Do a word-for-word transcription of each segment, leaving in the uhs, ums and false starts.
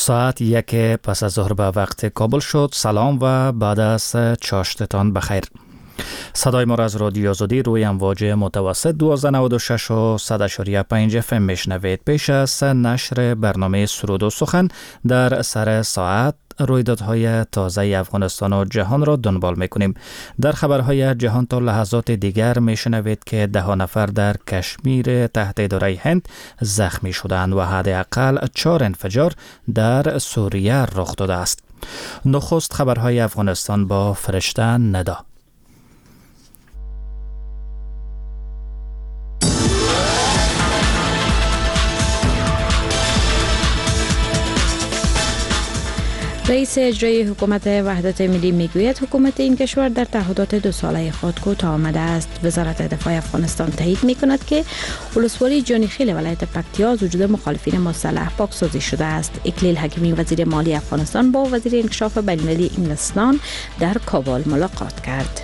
ساعت یک پس از ظهر به وقت کابل شد. سلام و بعد از چاشتتان بخیر. صدای ما را از رادیو آزادی روی امواج متوسط دویست و نود و شش و صد و پنج اف ام میشنوید. پیش از نشر برنامه سرود و سخن در سر ساعت رویدادهای تازه افغانستان و جهان را دنبال میکنیم. در خبرهای جهان تا لحظات دیگر میشنوید که ده نفر در کشمیر تحت اداره هند زخمی شدند و حداقل چهار انفجار در سوریه رخ داده است. نخست خبرهای افغانستان با فرشته ندا. رئیس اجرایی حکومت وحدت ملی میگوید حکومت این کشور در تعهدات دو ساله خود کوتاه آمده است. وزارت دفاع افغانستان تایید میکند که ولسوالی جانیخیل ولایت پکتیا از وجود مخالفین مسلح پاکسازی شده است. اکلیل حکیمی وزیر مالی افغانستان با وزیر انکشاف بین‌المللی انگلستان در کابل ملاقات کرد.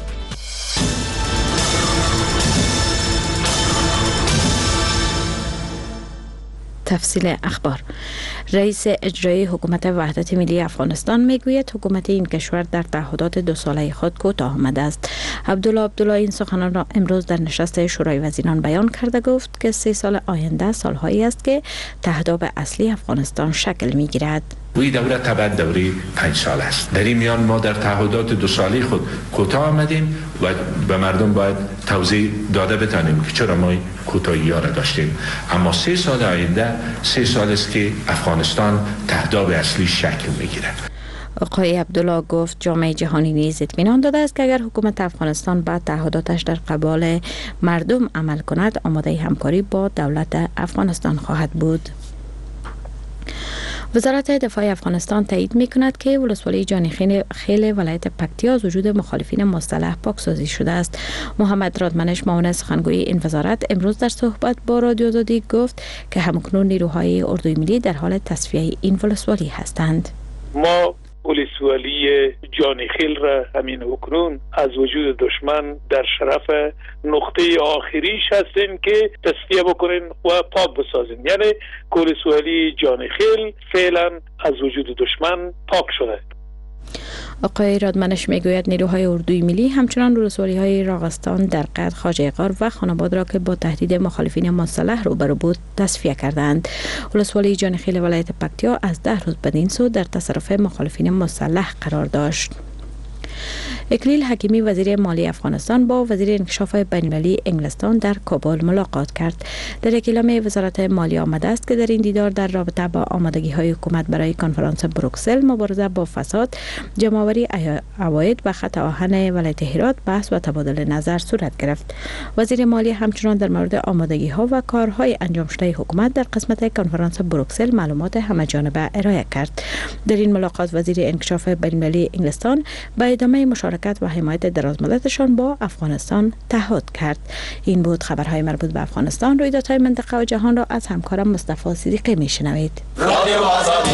تفصیل اخبار. رئیس اجرایی حکومت وحدت ملی افغانستان میگوید حکومت این کشور در تعهدات دو ساله خود کوتاه آمده است. عبدالله عبدالله این سخنان را امروز در نشست شورای وزیران بیان کرده. گفت که سه سال آینده سالهایی است که تهداب اصلی افغانستان شکل میگیرد. وی دوره تبع دوره پنج سال است. در این میان ما در تعهدات دو ساله خود کوتاه آمدیم و به مردم باید توضیح داده بتانیم که چرا ما کوتاهی ها را داشتیم. اما سه سال آینده سه سال است که افغانستان تهداب اصلی شکل میگیره. آقای عبدالله گفت جامعه جهانی نیز اطمینان داده است که اگر حکومت افغانستان با تعهداتش در قبال مردم عمل کند آماده همکاری با دولت افغانستان خواهد بود. وزارت دفاع افغانستان تایید می‌کند که ولسوالی جانیخیل خیل ولایت پکتیا از وجود مخالفین مسلح پاکسازی شده است. محمد رادمنش معاون سخنگوی این وزارت امروز در صحبت با رادیو آزادی گفت که همکنون نیروهای اردوی ملی در حال تصفیه این ولسوالی هستند. ما ولسوالی جانیخیل را همین اکنون از وجود دشمن در شرف نقطه آخریش هستیم که تصفیه بکنین و پاک بسازین. یعنی ولسوالی جانیخیل فعلا از وجود دشمن پاک شده. آقای رادمنش میگوید نیروهای اردوی ملی همچنان ولسوالی های راغستان، درقد، خواجه غار و خاناباد را که با تهدید مخالفین مسلح روبرو بود تصفیه کردند. ولسوالی جانیخیل ولایت پکتیا از ده روز بدین سو در تصرف مخالفین مسلح قرار داشت. اکلیل حکیمی وزیر مالی افغانستان با وزیر انکشاف بین‌المللی انگلستان در کابل ملاقات کرد. در یک اعلامیه وزارت مالی آمده است که در این دیدار در رابطه با آمادگی های حکومت برای کنفرانس بروکسل مبارزه با فساد، جمع‌آوری عواید و خط آهن ولایت هرات بحث و تبادل نظر صورت گرفت. وزیر مالی همچنان در مورد آمادگی ها و کارهای انجام شده حکومت در قسمت کنفرانس بروکسل معلومات همه‌جانبه ارائه کرد. در این ملاقات وزیر انکشاف بین‌المللی انگلستان با ادامه مشارکت و حمایت درازمدتشان با افغانستان تعهد کرد. این بود خبرهای مربوط به افغانستان. رویدادهای منطقه و جهان را از همکارم مصطفی صدیقی میشنوید. رادیو آزادی.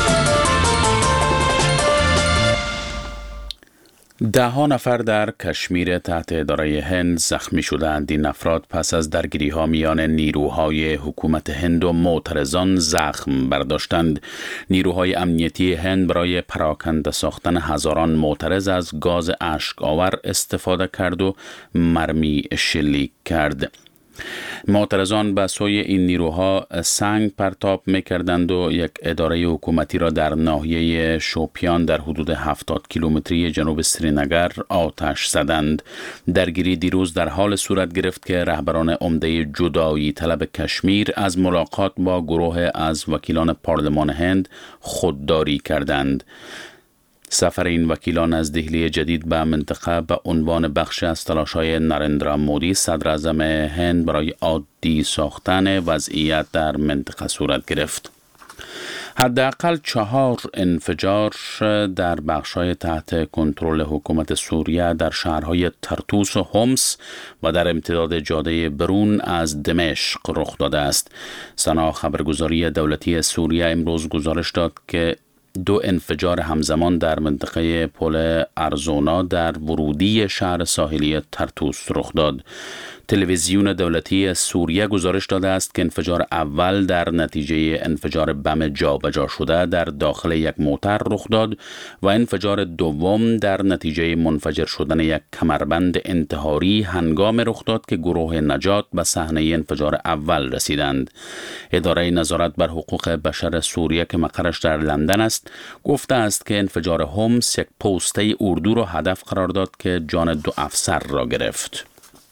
ده ها نفر در کشمیر تحت اداره هند زخمی شدند. این افراد پس از درگیری ها میان نیروهای حکومت هند و معترضان زخم برداشتند. نیروهای امنیتی هند برای پراکنده ساختن هزاران معترض از گاز اشک‌آور استفاده کرد و مرمی شلیک کرد. معترضان به سوی این نیروها سنگ پرتاب می‌کردند و یک اداره حکومتی را در ناحیه شوپیان در حدود هفتاد کیلومتری جنوب سرینگر آتش زدند. درگیری دیروز در حال صورت گرفت که رهبران عمده جدایی طلب کشمیر از ملاقات با گروه از وکیلان پارلمان هند خودداری کردند. سفر این وکیلان از دهلی جدید به منطقه به عنوان بخش از تلاش‌های نریندرا مودی صدر اعظم هند برای عادی ساختن وضعیت در منطقه صورت گرفت. حداقل چهار انفجار در بخش‌های تحت کنترل حکومت سوریه در شهرهای ترتوس و حمص و در امتداد جاده برون از دمشق رخ داده است. سنا خبرگزاری دولتی سوریه امروز گزارش داد که دو انفجار همزمان در منطقه پل ارزونا در ورودی شهر ساحلی ترتوس رخ داد. تلویزیون دولتی سوریه گزارش داده است که انفجار اول در نتیجه انفجار بم جابجا شده در داخل یک موتر رخ داد و انفجار دوم در نتیجه منفجر شدن یک کمربند انتحاری هنگام رخ داد که گروه نجات به صحنه انفجار اول رسیدند. اداره نظارت بر حقوق بشر سوریه که مقرش در لندن است گفته است که انفجار هومس یک پوسته اردو را هدف قرار داد که جان دو افسر را گرفت.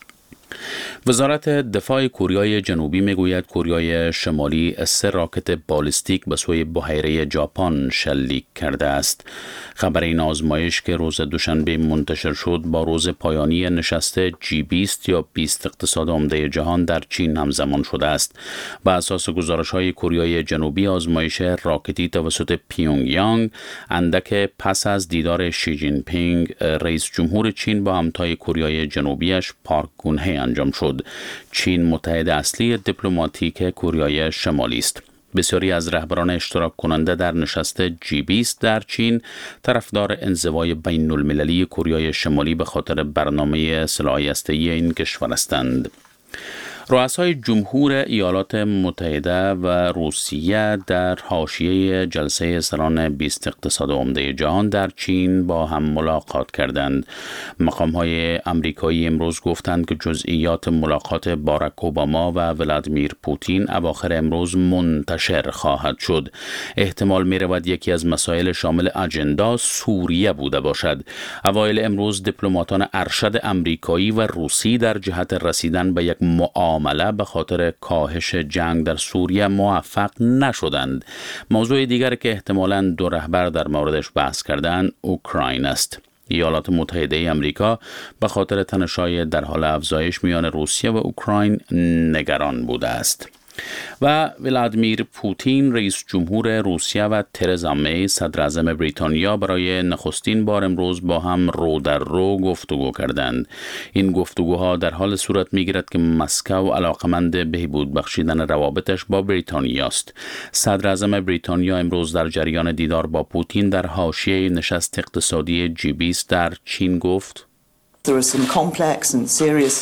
وزارت دفاع کوریای جنوبی میگوید کوریای شمالی سه راکت بالستیک به سوی بحیره ژاپن شلیک کرده است. خبر این آزمایش که روز دوشنبه منتشر شد با روز پایانی نشست جی بیست یا بیست اقتصاد عمده جهان در چین همزمان شده است. بر اساس گزارش‌های کوریای جنوبی آزمایش راکتی توسط پیونگ یانگ اندک پس از دیدار شی جین پینگ رئیس جمهور چین با همتای کوریای جنوبیش پارک گون-هه انجام شد. چین متحد اصلی دیپلماتیک کوریای شمالی است. بسیاری از رهبران اشتراک کننده در نشست جی بیست در چین طرفدار انزوای بین المللی کوریای شمالی به خاطر برنامه سلاح هسته‌ای این کشور هستند. رؤسای جمهور ایالات متحده و روسیه در حاشیه جلسه سران بیست اقتصاد عمده جهان در چین با هم ملاقات کردند. مقام‌های آمریکایی امروز گفتند که جزئیات ملاقات باراک اوباما و ولادیمیر پوتین اواخر امروز منتشر خواهد شد. احتمال می‌رود یکی از مسائل شامل اجندا سوریه بوده باشد. اوایل امروز دیپلماتان ارشد آمریکایی و روسی در جهت رسیدن به یک معامله عمله به خاطر کاهش جنگ در سوریه موفق نشدند. موضوع دیگر که احتمالاً دو رهبر در موردش بحث کردند اوکراین است. ایالات متحده آمریکا به خاطر تنش‌های در حال افزایش میان روسیه و اوکراین نگران بوده است. و ولادیمیر پوتین رئیس جمهور روسیه و ترزا می صدر اعظم بریتانیا برای نخستین بار امروز با هم رو در رو گفتگو کردند. این گفتگوها در حال صورت میگیرد که مسکو علاقمند بهبود بخشیدن روابطش با بریتانیا است. صدر اعظم بریتانیا امروز در جریان دیدار با پوتین در حاشیه نشست اقتصادی جی بیست در چین گفت: There are some complex and serious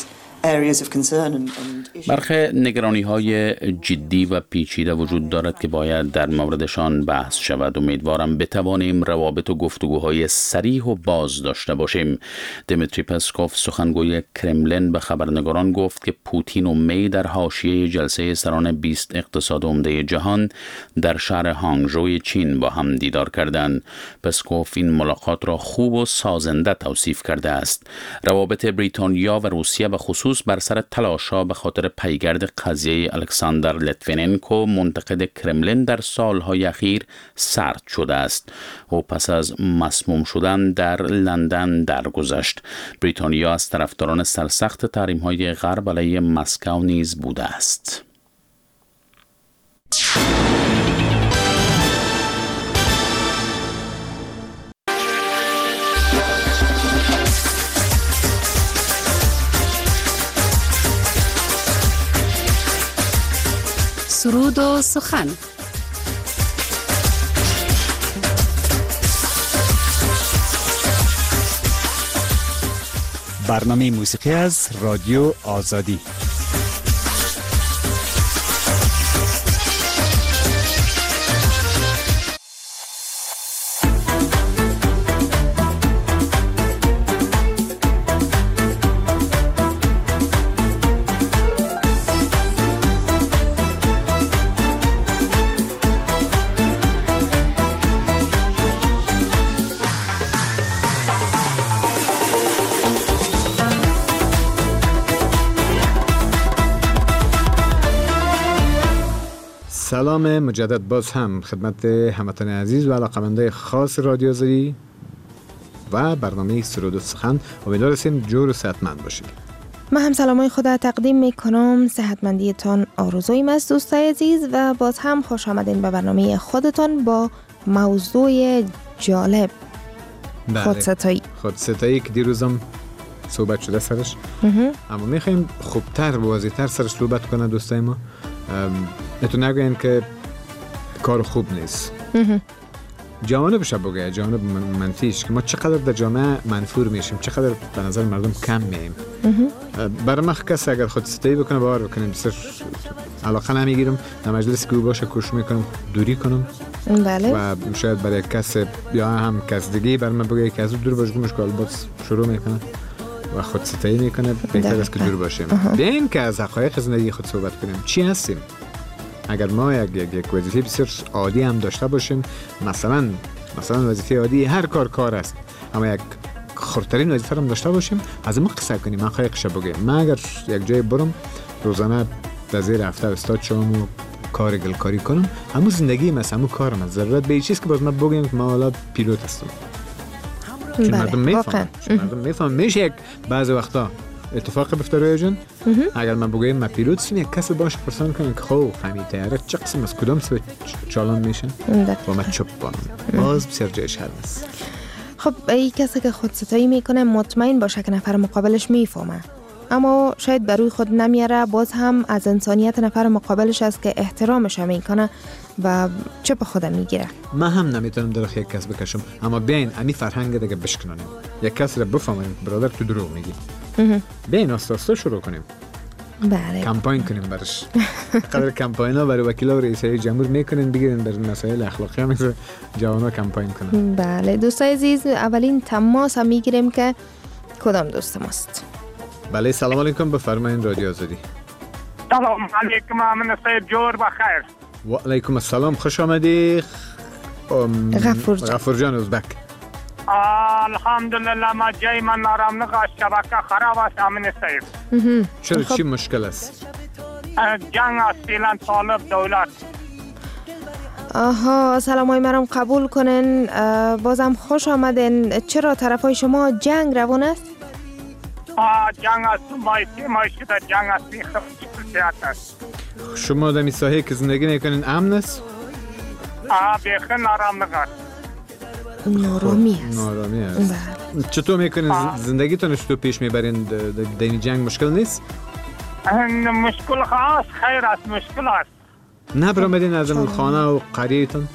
برخی نگرانی‌های جدی و پیچیده وجود دارد که باید در موردشان بحث شود. امیدوارم بتوانیم روابط و گفتگوهای صریح و باز داشته باشیم. دیمیتری پسکوف سخنگوی کرملین به خبرنگاران گفت که پوتین و می در حاشیه جلسه سران بیست اقتصاد عمده جهان در شهر هانگژو چین با هم دیدار کردند. پسکوف این ملاقات را خوب و سازنده توصیف کرده است. روابط بریتانیا و روسیه به خصوص بر سر تلاش‌ها به خاطر پیگرد قضیه الکساندر لیتویننکو منتقد کرملین در سالهای اخیر سرد شده است. او پس از مسموم شدن در لندن درگذشت. بریتانیا از طرفداران سرسخت تحریم‌های غرب علیه مسکو نیز بوده است. سرود و سخن. برنامه موسیقی از رادیو آزادی. سلام مجدد باز هم خدمت هموطنان عزیز و علاقمندای خاص رادیو آزادی و برنامه سرود و سخن. امیدوار هستیم جور و صحتمند باشید. من هم سلامای خود تقدیم میکنم. صحتمندیتان آرزویم از دوستای عزیز و باز هم خوش آمدین به برنامه خودتان با موضوع جالب. بله. خودستایی خودستایی که دیروزم صحبت شده سرش، اما میخوایم خوبتر و واضح‌تر سرش صحبت کنه دوستای ما. اتون نگوین که کار خوب نیست. جوانبش بگه، جوانب منفیش که ما چقدر در جامعه منفور میشیم، چقدر به نظر مردم کم میایم. برای ما کسی اگر خود ستایی بکنه باور بکنیم بسیار علاقه نمیگیرم، در مجلس که او باشه کوشش میکنم دوری کنم. بله. و شاید برای کسی یا هم کس دیگه بر من بگه که از او دور باش مشکل باز شروع میکنه و خود ستایی میکنه، بهتر است که دور باشیم. بیاین که از حقایق زندگی خود صحبت کنیم. چی هستیم؟ اگر ما یک یک, یک وظیفه بسیار عادی هم داشته باشیم، مثلا مثلا وظیفه عادی هر کار کار است، اما یک خردترین وظیفه هم داشته باشیم، از ما قصه کنیم، حقایقش بگیم. من اگر یک جای برم روزانه در زیر هفته استاد شوم و کار گلکاری کنم، همون زندگی است، همون کارم است. ضرورت به این چیز که باز ما بگیم که ما حالا پیلوت هستم. چون مردم میفهمن، مردم میفهمن. میشه یک بعضی وقتا اتفاق بیفته روی جون، اگر من بگویم من پیلوت هستم، یک کسی باشه پرسان کنه که خب همین طیاره چه قسم از کدام سو چالان میشن و من چپ بانم، باز بسیار جایش هست است. خب این کسی که خود ستایی میکنه مطمئن باشه که نفر مقابلش میفهمه، اما شاید بر روی خود نمیاره، باز هم از انسانیت نفر مقابلش است که احترامش میکنه و چپ خودم میگیره. من هم نمیتونم در یک کس بکشم، اما بیاین امی فرهنگ دیگه بشکنیم، یک کس رو بفهمیم برادر تو دروغ میگی. بیاین آستا آستا شروع کنیم. بله. کمپاین کنیم برش. قدر کمپاینا برای وکیلا و رئیسای جمهور میکنین، بگیرین بر مسائل اخلاقی هم جوانا کمپاین کنن. بله دوستای عزیز، اولین تماس هم میگیریم که کدام دوست ماست. بله سلام علیکم، بفرمایید رادیو آزادی. سلام علیکم امین صاحب، جور بخیر. و علیکم السلام، خوش آمدی غفور جان. غفور جان ازبک. الحمدلله ما جای من نارم نگاه، شبکه خراب است امین صاحب. چرا چی مشکل است؟ جنگ است فعلا، طالب دولت. آها سلام های مرام قبول کنن، بازم خوش آمدین. چرا طرف های شما جنگ روان است؟ آه جنگ است، مایسی مایسی در جنگ است، خیلی است. شما در می ساحه که زندگی میکنین امن است؟ آه بیخی نارم نگاه. نارامی است. نارامی است. چطور میکنین زندگیتون چطور پیش میبرین؟ در این جنگ مشکل نیست؟ مشکل خاص خیر است، مشکل است. نبرامدین از اون خانه و قریتون؟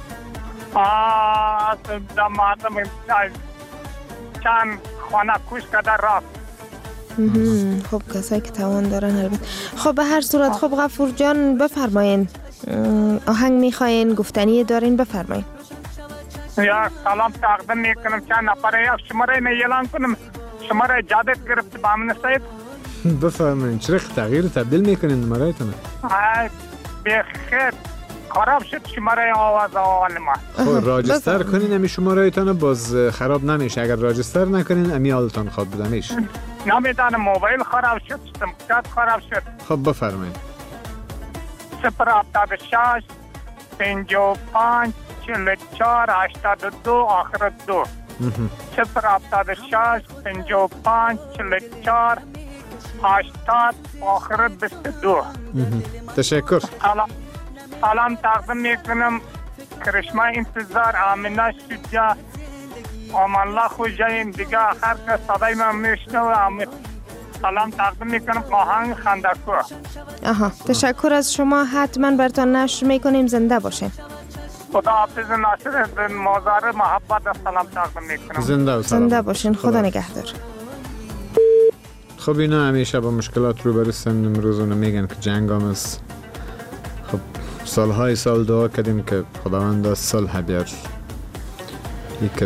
آه در مردم چند خانه کش کده رفت. خب کسایی که توان دارن البته. خب به هر صورت خب غفور جان بفرمایین، آهنگ میخواین، گفتنی دارین، بفرمایین. یا سلام تقدیم میکنم، چند نفره یک شماره میلان کنم، شماره جدید گرفت با امین صاحب. بفرمایین. چرا تغییر تبدیل میکنین نمرهتون؟ بخیر خراب شد شماره آواز آوال ما. خب راجستر کنین امی شمارهتون باز خراب نمیشه. اگر راجستر نکنین امی حالتون خواب بوده میشه. نمیدانم موبایل خراب شد، سمکت خراب شد. خب بفرمایید. صفر هفتاد شش پنج و پنج چهل چهار هشتاد و دو آخر دو. صفر هفتاد شش پنج و پنج چهل چهار هشتاد آخر بیست و دو. تشکر. سلام تقدیم میکنم کرشمه انتظار آمینه شجاع آمان الله خوشاییم دیگه هر کس صدای من میشنوه. سلام تقدیم میکنم آهنگ خندکو. آها تشکر از شما، حتما برتان نشر میکنیم، زنده باشین. خدا حافظ ناصر مازار محبت سلام تقدیم میکنم. زنده و سلام. زنده باشین، خدا نگهدار. خب اینا همیشه با مشکلات روبرو هستن، امروز اونو میگن که جنگ هم است. خب سالهای سال دعا کردیم که خداوند صلح بیار. یک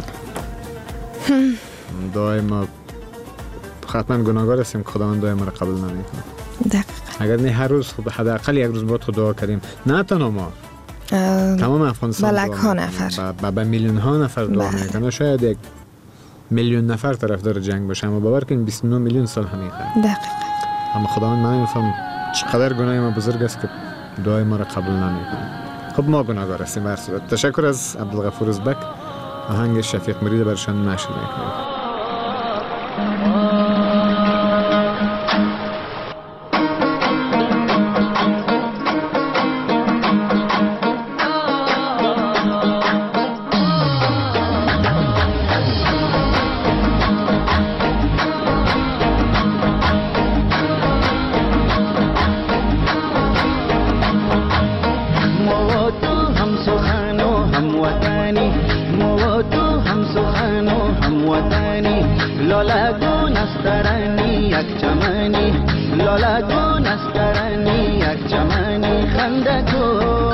دعای ما حتما گناهکار هستیم که خداوند دعای ما را قبول نمیکنه. دقیقاً. اگر نه هر روز خب حداقل یک روز باید خود دعا کردیم، نه تنها ما، تمام افغانستان بلک ها نفر با با میلیون ها نفر دعا میکنه. شاید یک میلیون نفر طرفدار جنگ باشه، اما باور کن بیست و نه میلیون سال همیشه. دقیقاً. اما خداوند من نمیفهم چقدر گناه ما بزرگ است که دعای ما را قبول نمیکنه. خب ما گناهکار هستیم به هر صورت. تشکر از عبدالغفور ازبک. آهنگ شفیق مرید برشان نشر میکنیم. हम सुहानो हम वतनी سخن و هموطنی، لالگون است ترنی یک چمنی، لالگون است ترنی یک چمنی. خنده کن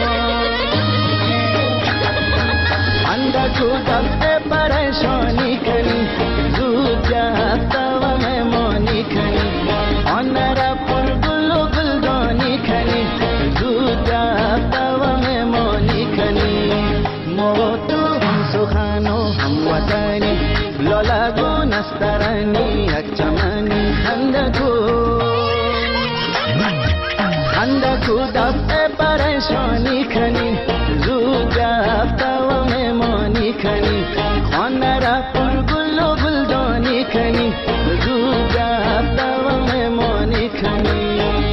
خنده کن دفع پریشانی کنی، زود جفت و مهمانی کنی، آن را پر گل و گلدانی کنی، زود جفت و مهمانی کنی. ما تو هم سخن و هموطنی، لالگون است ترنی یک چمنی. خنده کن خنده کن دفع پریشانی کنی، زود جفت و مهمانی کنی، خانه را پر گل و گلدانی کنی، زود جفت و مهمانی کنی.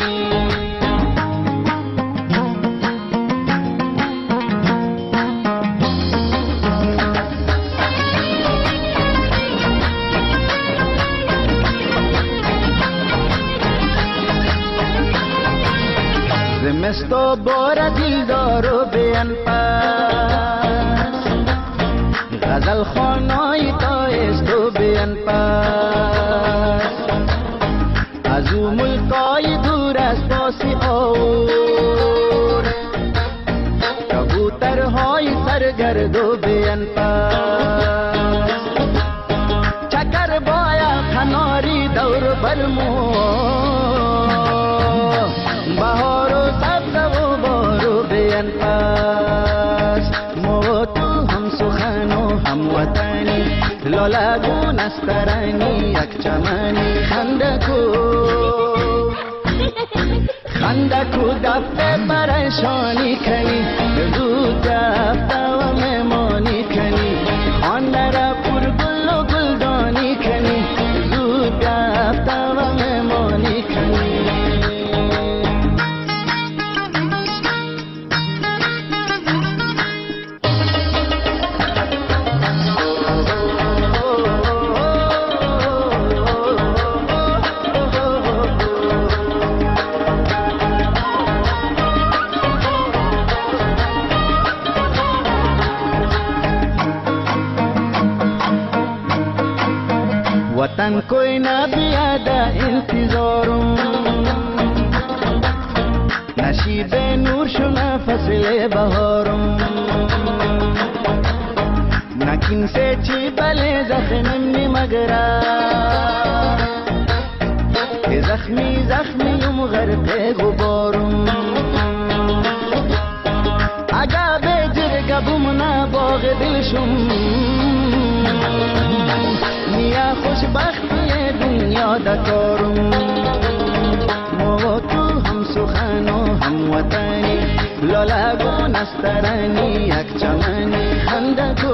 زمستو بار دیلدار و بیان پس، غزل خانای تایست و بیان پس، از او ملکای دور از پاسی آور، کبوترهای سرگرد و بیان پس، چکر بایا کناری دور برمو، بهار و سبز و بارو بیان پس. ما تو هم سخن و هموطنی، لالگون است ترنی یک چمنی. خنده کو خنده کو دفع پریشانی کنی، زود جفت و مهمانی کنی، آن را پر گل و گلدانی کنی، زود جفت و مهمانی کنی. वतन कोई ना बियादा इंतजारों, नशीब नूर शुना फसले बहारों, नकिन से ची बले जख्मी मगरा, के जख्मी जख्मी युम गरक़े गुबारों, आगा बेजर गबुमना बाग दिलशुम, نیا خوشبختی دنیا دکارم. ما تو هم سخن و هموطنی، لالگون است ترنی یک چمنی. خنده کو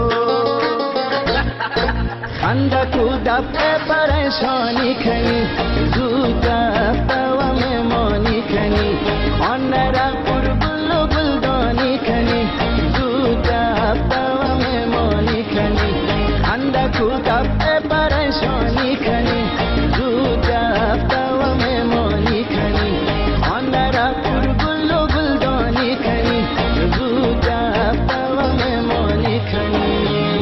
خنده کو دفع پریشانی کنی، زود جفت و مهمانی کنی، آن را پر گل و گلدانی کنی، زود جفت و مهمانی کنی. خنده کو دفع پریشانی کنی، زود جفت و مهمانی کنی، آن را پر گل و گلدانی کنی، زود جفت و مهمانی کنی.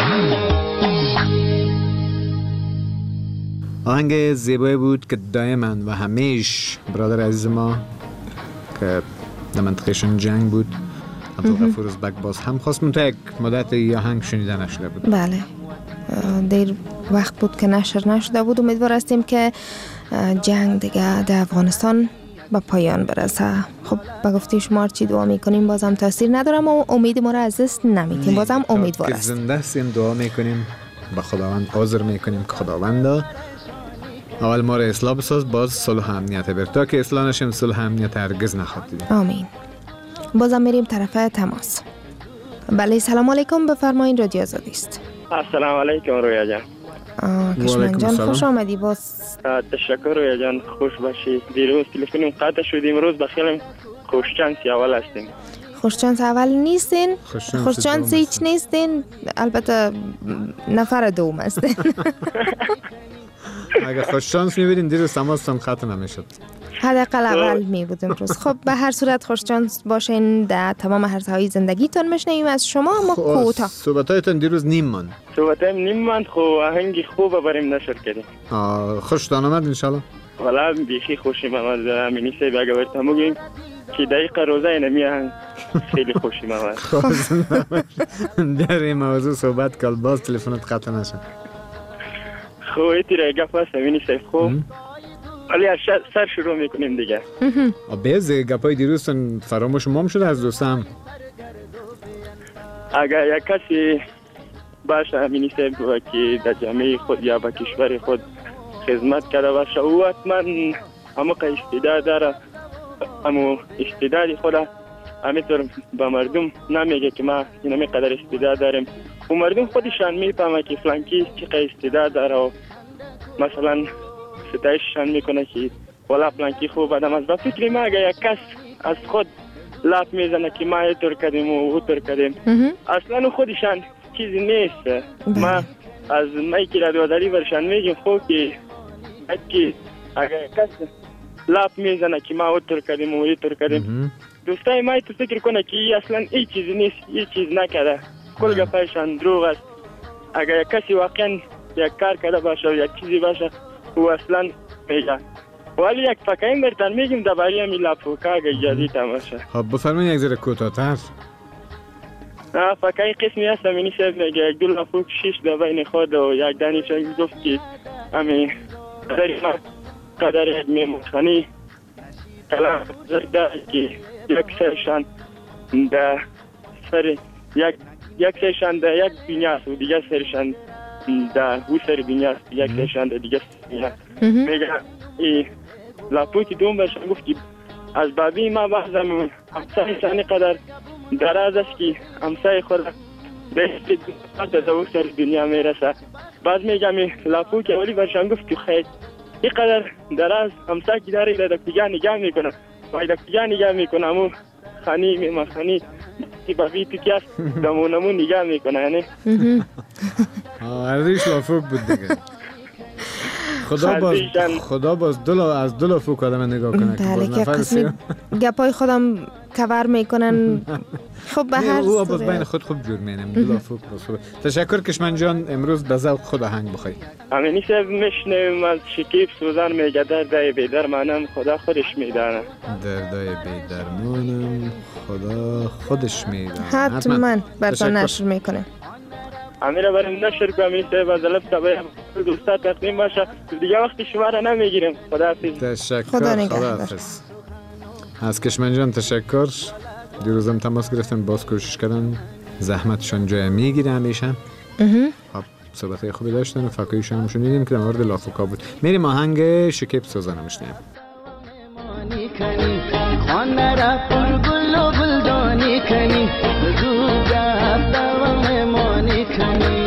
آهنگ زیبایی بود که دائما و همیش برادر عزیز ما که در منطقه جنگ بود، عبدالغفور ازبک باز هم خواست منطقه یک مدت ی آهنگ شنیده نشده بود. بله، دیر وقت بود که نشر نشده بود. امیدوار هستیم که جنگ دیگه در افغانستان به پایان برسه. خب به گفته شما چی دعا میکنیم بازم تاثیر ندارم و امید ما را از دست نمیدیم، بازم امیدوار هستیم. زنده هستیم دعا میکنیم، به خداوند عذر میکنیم که خداوند اول ما را اصلاح بساز، باز صلح و امنیت بر، تا که اصلاح نشیم صلح و امنیت هرگز نخواهد دید. آمین. بازم میریم طرف تماس. بله سلام علیکم، بفرمایید رادیو آزادی است. السلام علیکم رویا جان. کشمن جان خوش آمدی. باز تشکر رویا جان، خوش باشی. دیروز تلفنم قطع شد، امروز بخیرم خوشچانسی اول هستیم. خوشچانس اول نیستین، خوشچانس هیچ نیستین، البته نفر دوم هستین. اگه خوشچانس میبینین دیروز تماستان خط نمیشد. حداقل اول می بود امروز. خب به هر صورت خوششانس باشین در تمام عرصه‌های زندگیتون. میشنویم از شما اما کوتاه. صحبتایتون دیروز نیم ماند. صحبتایم نیم ماند، خب آهنگ خوب بریم نشر کردیم. آه خوشتان آمد ان شاء الله. والا بیخی خوشیم آمد. امینی صاحب اگه برتم بگیم که دقیقه روزه اینمی آهنگ خیلی خوشیم آمد. در این موضوع صحبت کل باز تلفنت قطع نشه. خب ایتی را گفت هست امینی صاحب. خوب ولی از سر شروع میکنیم دیگه. بیز گپای دیروزتون فراموش مام شده از دوستم. اگر یک کسی باشه امینی صاحب که در جامعه خود یا به کشور خود خدمت کرده باشه او حتما همه که استعداد داره، همه استعداد خود همینطور به مردم نمیگه که ما اینمی قدر استعداد داریم و مردم خودشان میفهمه که فلانکی چقدر استعداد داره و مثلا ستایششان میکنه که والا فلانکی خوب آدم است. با فکر ما اگه یک کس از خود لاف میزنه که ما اینطور کردیم و اونطور کردیم اصلا خودشان چیزی نیست. ما از مایی که رادیواداری برشان میگیم خوب که اگه یک کس لاف میزنه که ما اونطور کردیم و اینطور کردیم دوستای ما تو فکر کنه که اصلا این چیزی نیست، این چیز نکرده، کل گپایشان دروغ است. اگه یک کسی واقعا یک کار کرده باشه و یک چیزی باشه او اصلا میگه. ولی یک فکرین برتن میگیم درباره همین لافوکا اگه اجازه تماشه. خب بفرمایید یک ذره کوتاه‌تر. نه فکرین قسمی هست امینی صاحب میگه یک دو لافوک شش در بین خود و یک دانشجو گفت که همین قدر ما قدر یک میمونخانی کلام زده که یک سرشان در سر یک یک سرشان در یک بینیاست و دیگه سرشان در او سر بینیاست، یک سرشان در دیگه بینیاست. میگه ای لاپوکی دوم برشان گفت که از بابی ما بحثم همسای سانی قدر دراز است که همسای خود بهت در او سر دنیا میرسه. بعد میگم لاپوکی اولی برشان گفت که خیر این قدر دراز همسای که داره در دیگه نگاه میکنه و در دیگه نگاه میکنه امو خانی میمه خانی که بابی تو که است دمونمون نگاه میکنه یعنی عرضیش لافوک بود دیگه. خدا باز خدا باز دل از دل لافوک آدم نگاه کنه که باز نفر گپای خودم کور میکنن. خب به هر او باز بین خود خوب جور مینم دل لافوک باز خوب. تشکر کشمن جان امروز به ذوق خود آهنگ بخوای. امینی صاحب میشنویم از شکیب سوزان میگه دردای بی‌درمانم خدا خودش میدانه. دردای بی‌درمانم خدا خودش میدانه. حتما براتون نشر میکنه. امیره بریم نشر کنم امینی صاحب از لب تبایم دوستا تقدیم باشه دیگه وقتی شما را نمیگیریم. خداحافظ. تشکر. خدا نگهدار. از کشمن جان تشکر. دیروزم تماس گرفتن باز کوشش کردن زحمتشان جای میگیره همیشه. خب صحبتای خوبی داشتن و فکایشون هم شنیدیم که در مورد لافوکا بود. میریم آهنگ شکیب سوزانو میشنیم. خانه را پر گل و گلدانی کنی زود رفته و مهمانی کنی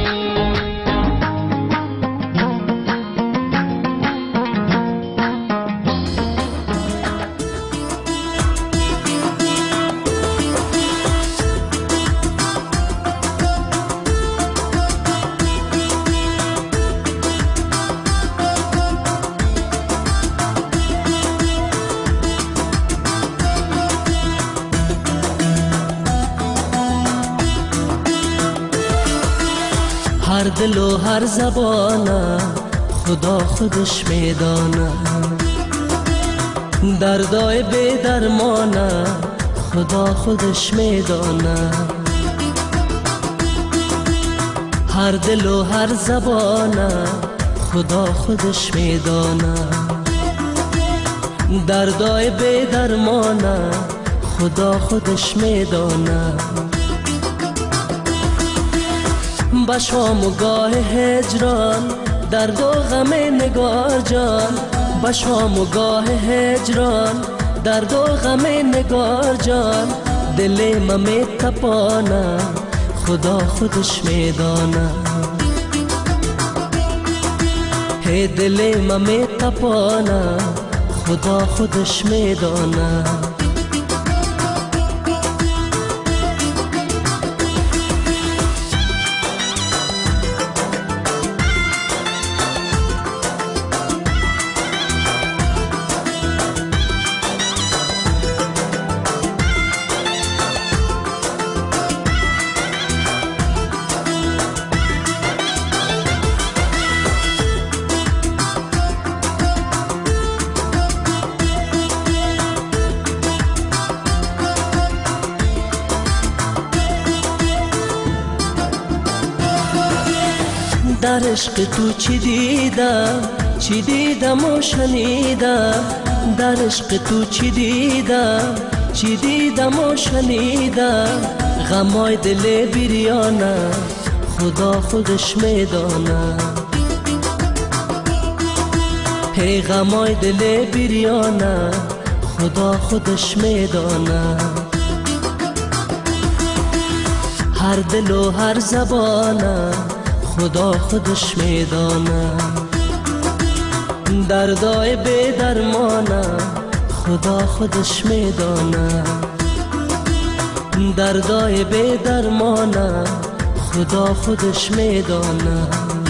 هر دل و هر زبانه خدا خودش میدانه دردای بی درمانه خدا خودش میدانه هر دل و هر زبانه خدا خودش میدانه دردای بی درمانه خدا خودش میدانه با شام و گاه هجران درد و غم نگار جان با شام و گاه هجران درد و غم نگار جان دل ما می تپانه خدا خودش میدانه هی دل ما می تپانه خدا خودش میدانه در عشق تو چی دیدم چی دیدم و شنیدم در عشق تو چی دیدم چی دیدم و شنیدم غمای دل بیریانه خدا خودش میدانه هی غمای دل بیریانه خدا خودش میدانه هر دل و هر زبانه خدا خودش میدانه دردای بی درمانه خدا خودش میدانه دردای بی درمانه خدا خودش میدانه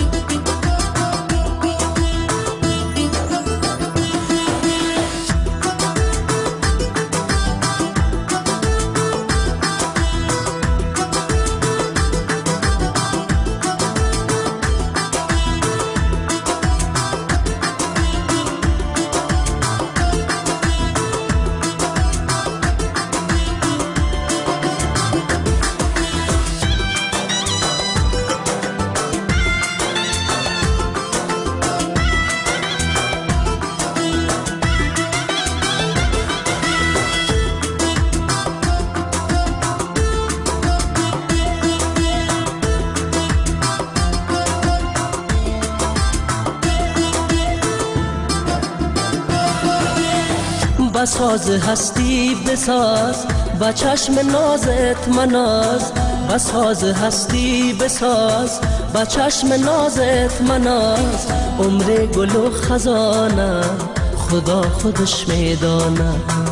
بساز هستی بساز با چشم نازت مناز بساز هستی بساز با چشم نازت مناز عمر گل و خزانه خدا خودش میدانه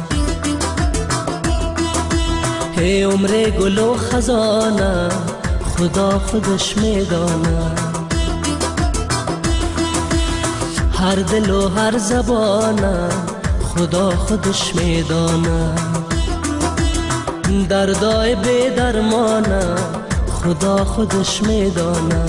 هی عمر گل و خزانه خدا خودش میدانه هر دل و هر زبانه خدا خودش میدانه دردای بی درمانه خدا خودش میدانه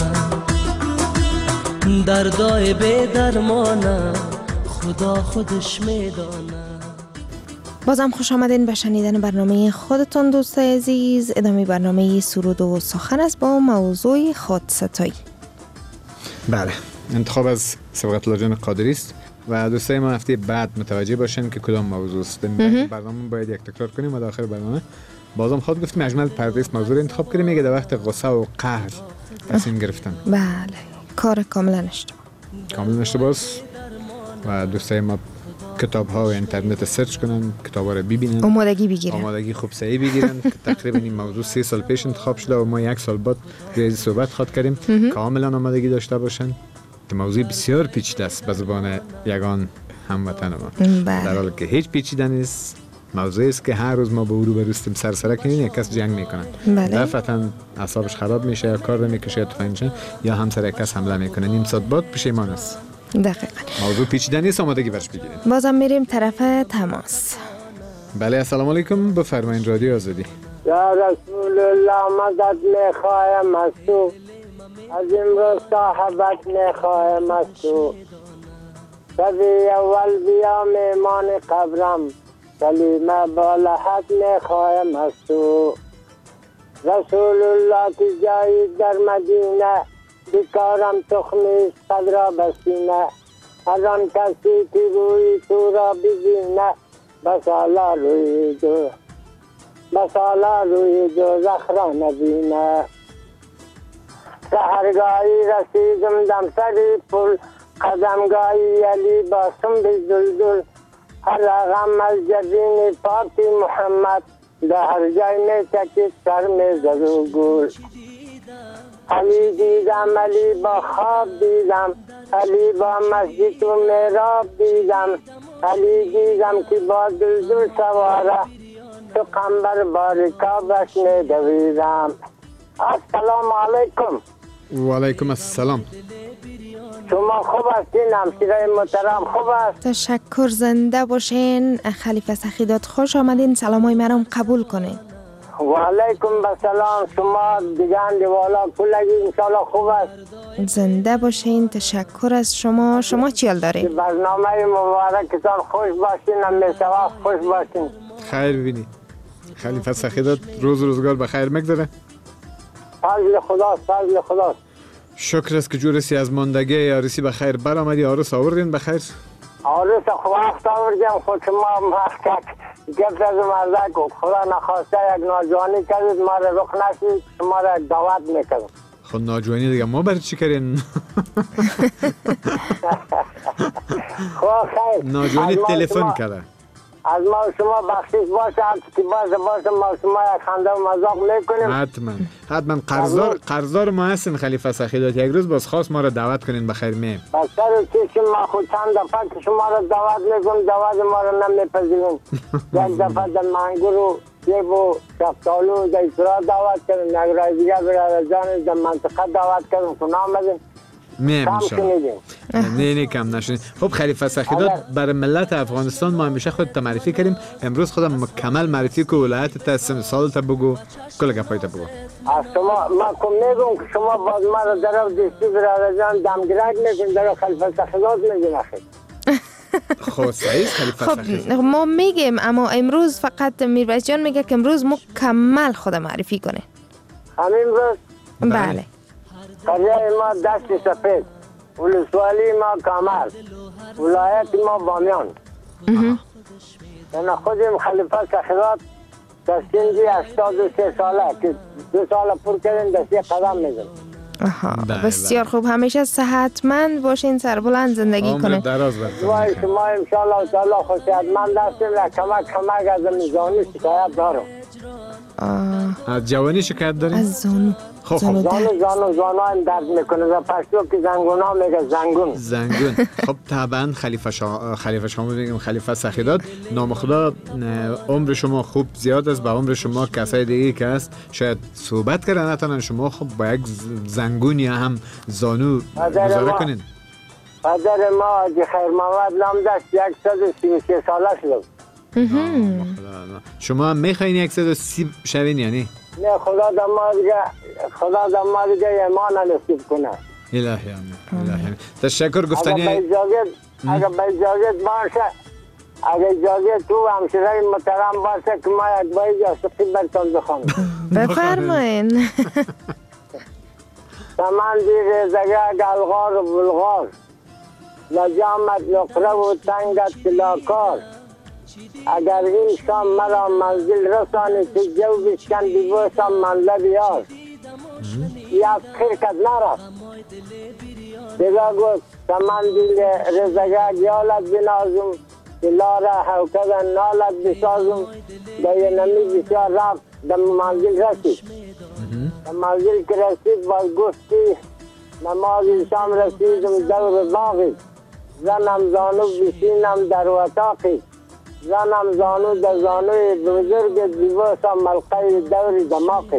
دردای بی درمانه خدا خودش میدانه. بازم خوش آمدین به شنیدن برنامه خودتان دوستای عزیز. ادامه برنامه سرود و سخن است با موضوع خودستایی. بله، انتخاب از سبقت الله جان قادری است و دوستای ما هفته بعد متوجه باشن که کدام موضوع است. برنامه باید یک تکرار کنیم و در آخر برنامه بازم خود گفتیم اجمل پردیس موضوع انتخاب کنیم، میگه در وقت غصه و قهر تصمیم گرفتن. بله، کار کاملا اشتباه کاملا اشتباه است و دوستای ما کتاب ها و اینترنت سرچ کنن، کتاب ها رو ببینن، آمادگی بگیرن، آمادگی خوب صحیح بگیرن که تقریبا این موضوع سه سال پیش انتخاب شده و ما یک سال بعد روی صحبت خواد کردیم. کاملا آمادگی داشته باشن که موضوع بسیار پیچیده است به زبان یگان هموطن ما، در حالی که هیچ پیچیده نیست. موضوعی است که هر روز ما به او برستیم سر سر کنیم یک کس جنگ میکنن، دفعتا اعصابش خراب میشه یا کار نمیکشه یا تفنگچه یا همسر یک کس حمله میکنه، نیم ساعت بعد پشیمان است. دقیقاً موضوع پیچیده نیست، آمادگی برش بگیرید. بازم میریم طرف تماس. بله، السلام علیکم، بفرمایید رادیو آزادی. یا رسول الله مدد میخوایم از تو، از امروز صاحبت میخوایم از تو، شبی اول بیا میمان قبرم، کلمه بالحق میخوایم از تو. رسول الله که جایی در مدینه، بیکارم تخمیست قدر بسینه، هر آن کسی که روی تو را ببینه، بس حالا روی دو بس حالا روی دوزخ را نبینه. سحرگاهی رسیدم دم سری پل، قدمگاهی علی باسم بی دلدل، هر رقم از جبین پاکی محمد، در هر جای می تکید سر می زد و گل. علی دیدم، علی با خواب دیدم، علی با مسجد و میراب دیدم، علی دیدم که با دلدل سواره، تو قنبر باریکا بش می دویدم. السلام علیکم. و علیکم السلام. شما خوب هستین همسایه محترم؟ خوب است؟ تشکر، زنده باشین. خلیفه سخیدات خوش آمدین، سلامای مرام قبول کنین. و علیکم السلام. شما دیگان دیوالا کلگی انشالله خوب است؟ زنده باشین، تشکر از شما. شما چی حال دارین؟ برنامه مبارکتان خوش باشین، همیشه خوش باشین. خیر ببینی خلیفه سخیدات، روز روزگار بخیر میگذره. فضل خداست، فضل خداست. شکر است که جورسی از ماندگی عروسی بخیر برآمدی. عروس آوردین بخیر؟ عروس وقت آوردیم. خود شما وقت گفت از مرده گفت خدا نخواسته یک ناجوانی کردید ما را رخ نشید شما را دعوت میکنم. خود ناجوانی دیگه ما برای چی کردین؟ خب خیر ناجوانی تلفن کرده. از ما شما بخشش باشه که باشه باشه ما شما یک خنده و مذاق میکنیم. حتما حتما قرضدار قرضدار ما هستیم خلیفه سخیدات. یک روز باز خواست ما را دعوت کنین بخیر می. بس سر چیزی ما خود چند دفعه که شما را دعوت میکنم دعوت ما را نمیپذیریم. یک دفعه در منگور و سیب و شفتالو در اصرا دعوت کردیم. یک رای دیگه برای جان در منطقه دعوت کردیم که نامدیم. میم انشاءالله. نه نه کم نشین. خب خلیفه سخیدات برای ملت افغانستان ما همیشه خود معرفی کردیم. امروز خودم مکمل معرفی کو ولایت تا سن سال تا بگو کل گپای تا بگو. از شما ما کم میگم که شما باز ما را در دستی برای جان دمگرد میکنید در خلیفه سخیدات میگین اخی. خب صحیح خلیفه سخیدات. خب ما میگیم اما امروز فقط میرویس جان میگه که امروز مکمل خود معرفی کنه. همین روز؟ بله. قریه ما دست سفید، ولسوالی ما کامل، ولایت ما بامیان. یعنی خودم خلیفه سخیدات در سنجی هشتاد و سه ساله که دو سال پر کردیم دستی قدم میزن. آها بسیار خوب. همیشه صحتمند باشین سربلند زندگی کنین. عمر دراز باشین. دعای شما انشاءالله تعالی صحتمند هستیم و کمک کمک از میزانی شکایت دارم. از جوانی شکایت داریم؟ از زانو. خب زانو زانو زانو هم درد میکنه و پشتو که زنگون ها میگه زنگون زنگون. خب طبعا خلیفه شما خلیفه شما میگیم خلیفه سخیدات نام خدا عمر شما خوب زیاد است. با عمر شما کسای دیگه که است شاید صحبت کردن نتونن شما خب با یک زنگون یا هم زانو گزاره کنین. پدر ما حاجی خیر محمد نام داشت صد و سی و سه ساله شد. شما هم میخواین صد و سی شوین یعنی؟ نه خدا دما دیگه خدا دما دیگه ایمان نصیب کنه. الهی آمین الهی آمین. تشکر گفتنی. اگه به اگه به اجازت باشه اگه اجازت تو همشیره محترم باشه که ما یک بایی جاسقی برتان بخوانم. بفرمایین. سمندی رزگه گلغار و بلغار لجامت نقره و تنگت کلاکار اگر این شام مرا منزل رسانی که جو بشکن بیبوسم منله بیار یک خرکت نرفت دیگه گفت سمندی رزگه گیالت بنازم دلاره حوکدن نالت بسازم دیگه نمی بسیار رفت در منزل رسید. در منزل که رسید باز گفتی نماز شام رسیدم دور باقی زنم زانو بشینم در وطاقی زنم زانو در زانوی بزرگ دیواسم ملقه دور دماغی.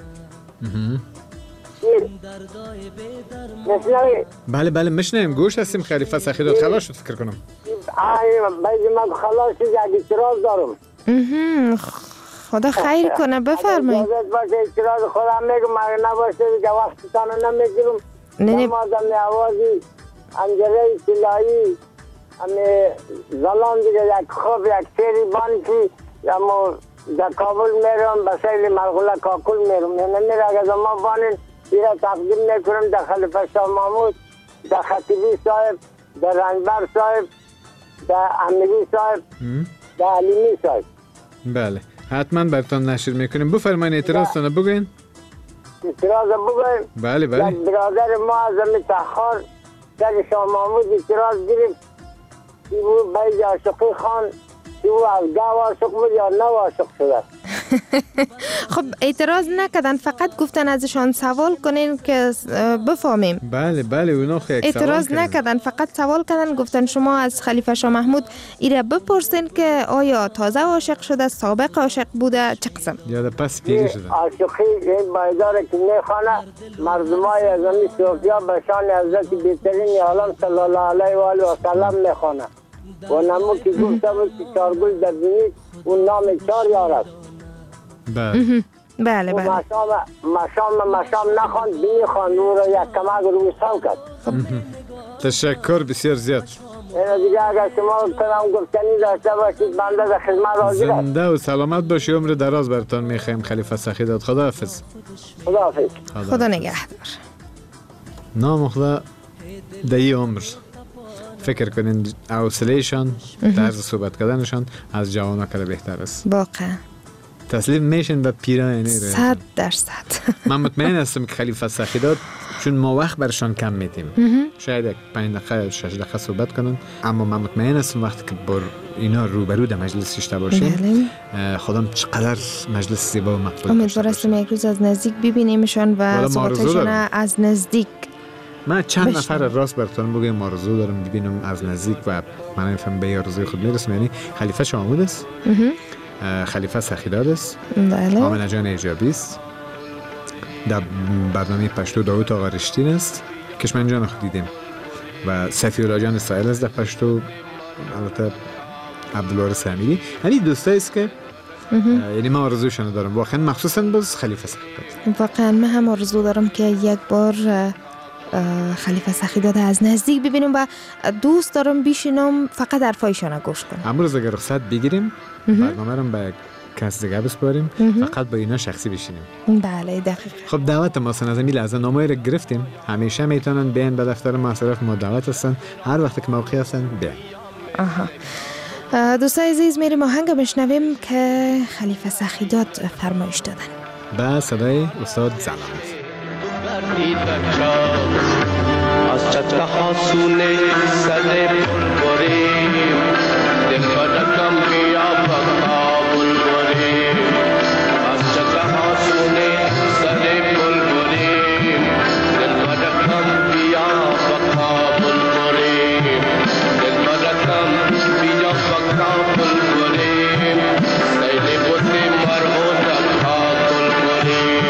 مشنوی؟ بله بله مشنویم گوش هستیم خلیفه سخیدات. خلاص شد فکر کنم. آه بیدی من خلاص شد یک اعتراض دارم. خدا خیر کنه بفرمایید. اجازت باشه اعتراض خودم میگم اگه نباشه دیگه وقتتانو نمیگیرم. نمازم آوازی انجره سلایی امی زلان دیگه یک خوب یک سری بانکی اما در کابل میرم بسیلی مرغوله کاکل میرم یعنی میره اگه زمان بانین ایره تقدیم میکنم در خلیفه شاه محمود در خطیبی صاحب در رنجبر صاحب در امیری صاحب در علیمی صاحب. بله حتما براتون نشر میکنیم. بفرمایید اعتراضتون بگوین. اعتراض بگوین؟ بله بله. یک برادر ما از امی تخار در شاه محمود اعتراض گرفت که او باید عاشقی خان که او از گاو عاشق بود یا نو عاشق شده. خب اعتراض نکردن فقط گفتن ازشان سوال کنین که بفهمیم. بله بله اونا خیلی اعتراض نکردن فقط سوال کردن گفتن شما از خلیفه شاه محمود ایره بپرسین که آیا تازه عاشق شده سابق عاشق بوده چه قسم یا پس پیری شده. عاشقی این بایداره که میخوانه مردمای از امی صوفیا به شان حضرت بهترین عالم صلی الله علیه و آله و سلم میخوانه و نمو که گفته بود که چارگل در زمین اون نام چار یار است. بله بله بله. مشام مشام مشام نخوان بینی خواند او را یک کمک رو سو کرد. تشکر بسیار زیاد. اینو دیگه اگر شما کنم گفتنی داشته باشید بنده در خدمت حاضر است. زنده و سلامت باشی عمر دراز براتون میخوایم خلیفه سخیدات. خداحافظ. خداحافظ. خدا نگهدار. نامخدا دهی عمر فکر کنین حوصله‌شان طرز صحبت کردنشان از جوانا کلا بهتر است. واقعا تسلیم میشن به پیرایان. صد درصد. من مطمئن هستم که خلیفه سخیدات چون ما وقت برشان کم میدیم، شاید یک پنج دقیقه شش دقیقه صحبت کنن، اما من مطمئن هستم وقتی که بر اینا روبرو در مجلس شده باشیم خودم چقدر مجلس زیبا و مقبول. امیدوار هستم یک روز از نزدیک ببینیمشان و صحبتشان از نزدیک. من چند بشتم. نفر راست براتون بگم آرزو دارم ببینم از نزدیک و من نمیفهم به آرزوی خود میرسم. یعنی خلیفه شامود است، خلیفه سخیداد است، آمنه جان ایجابی است، در برنامه پشتو داوود آقا رشتین است، کشمن جان خود دیدیم و سفیرالله جان اسرائیل است در پشتو، البته عبدالوارث امیری. یعنی دوستایی است که یعنی من آرزوشان دارم واقعا، مخصوصا باز خلیفه سخیداد. واقعا من هم آرزو دارم که یک بار خلیفه سخیداد از نزدیک ببینم و دوست دارم بیشینم فقط حرفایشان گوش کنم. امروز اگر رخصت بگیریم برنامه رو به کس دیگه بسپاریم، فقط با اینا شخصی بشینیم. بله دقیقاً. خب دعوت ما سن از این لحظه نامه رو گرفتیم، همیشه میتونن بیان به دفتر معصرف ما دعوت هستن، هر وقت که موقع هستن بیان. آها. دوستای عزیز میریم آهنگ بشنویم که خلیفه سخیداد فرمایش دادن. با صدای استاد زلال. از چتر حاسونه سده بریم دل بدکم بیا بکابل بریم از چتر حاسونه سده بریم دل بدکم بیا بکابل بریم دل بدکم بیا بکابل بریم سیل بوده مرهود کابل بریم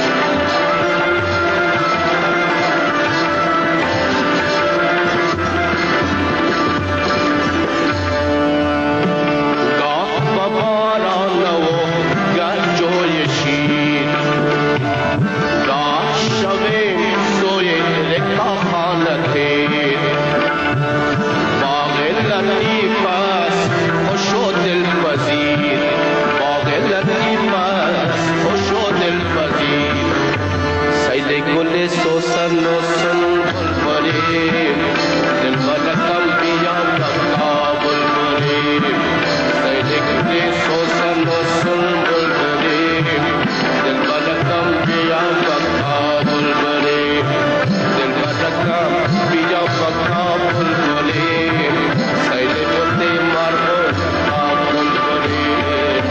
گل سوسن و سن بلبلیم دل بدکم بیا بکابل بریم سید گل سوسن و سن بلبلیم دل بدکم بیا بکابل بریم دل بدکم بیا بکابل بریم سید گل مرمون کابل بریم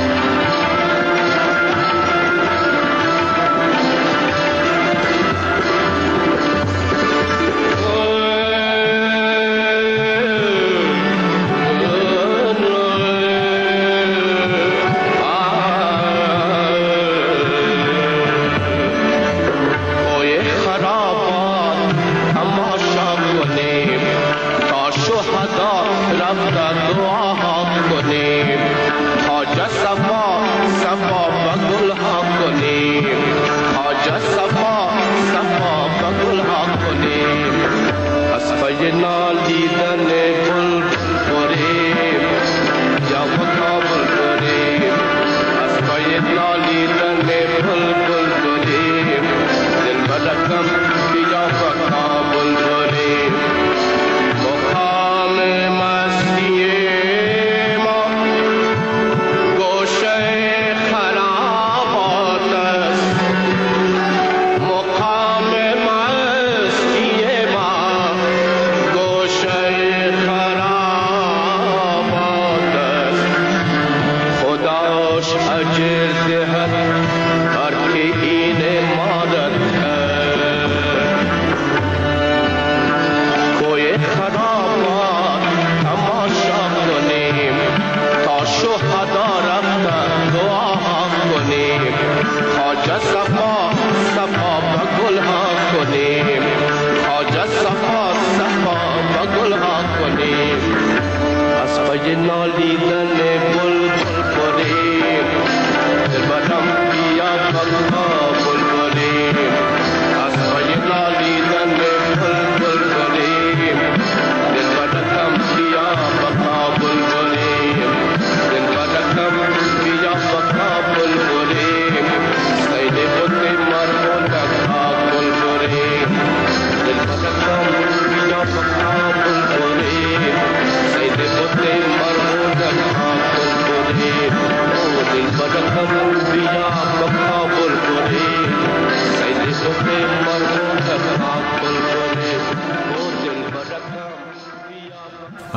Oh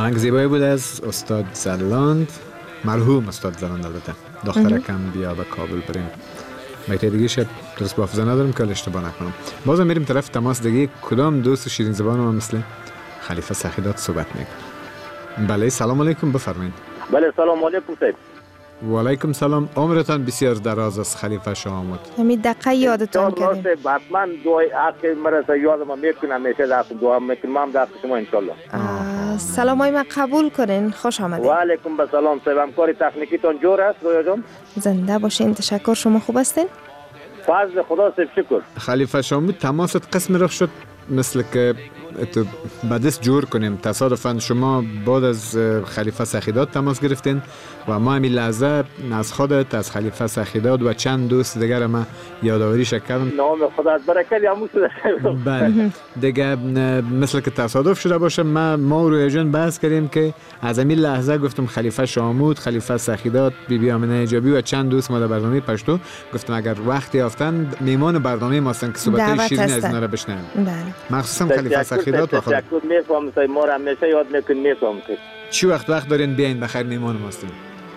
آهنگ زیبایی بود از استاد زلاند، مرحوم استاد زلاند البته. دخترکم بیا به کابل بریم. بیت دیگه شب درست با حافظه ندارم که اشتباه نکنم. بازم میریم طرف تماس دیگه. کدام دوست شیرین زبان ما مثل خلیفه سخیدات صحبت میکنه؟ بله سلام علیکم، بفرمایید. بله سلام علیکم صاحب. و علیکم سلام. عمرتان بسیار دراز است خلیفه شامود. همین دقیقه یادتون کردیم. حتما دعای حق مرا یادم میکنم، همیشه دست دعا میکنم دست شما ان شاء الله. سلامای ما قبول کنین. خوش آمدید. و علیکم السلام صاحب. همکاری تکنیکیتون جور است رویا جان؟ زنده باشین. تشکر. شما خوب هستین؟ فضل خدا صاحب شکر. خلیفه شامود تماست قسم رخ شد مثل که تو بدست جور کنیم. تصادفاً شما بعد از خلیفه سخیدات تماس گرفتین و ما همین لحظه از خودت، از خلیفه سخیدات و چند دوست دیگر ما یادآوری کردم. نام خدا از برکت عمو شده. بله دیگه مثل که تصادف شده باشه ما ما روی جان بحث کردیم که از همین لحظه گفتم خلیفه شامود، خلیفه سخیدات، بی بی آمنه ایجابی و چند دوست ما در برنامه پشتو گفتم اگر وقتی یافتن میمان برنامه ما هستن که صحبت‌های شیرین از اینا رو بشنویم. بله. مخصوصا خلیفه سخیدات و خود. تشکر میفهمم صاحب، ما را همیشه یاد میکنیم میفهمم. چی وقت وقت دارین بیاین بخیر میمان ما هستیم.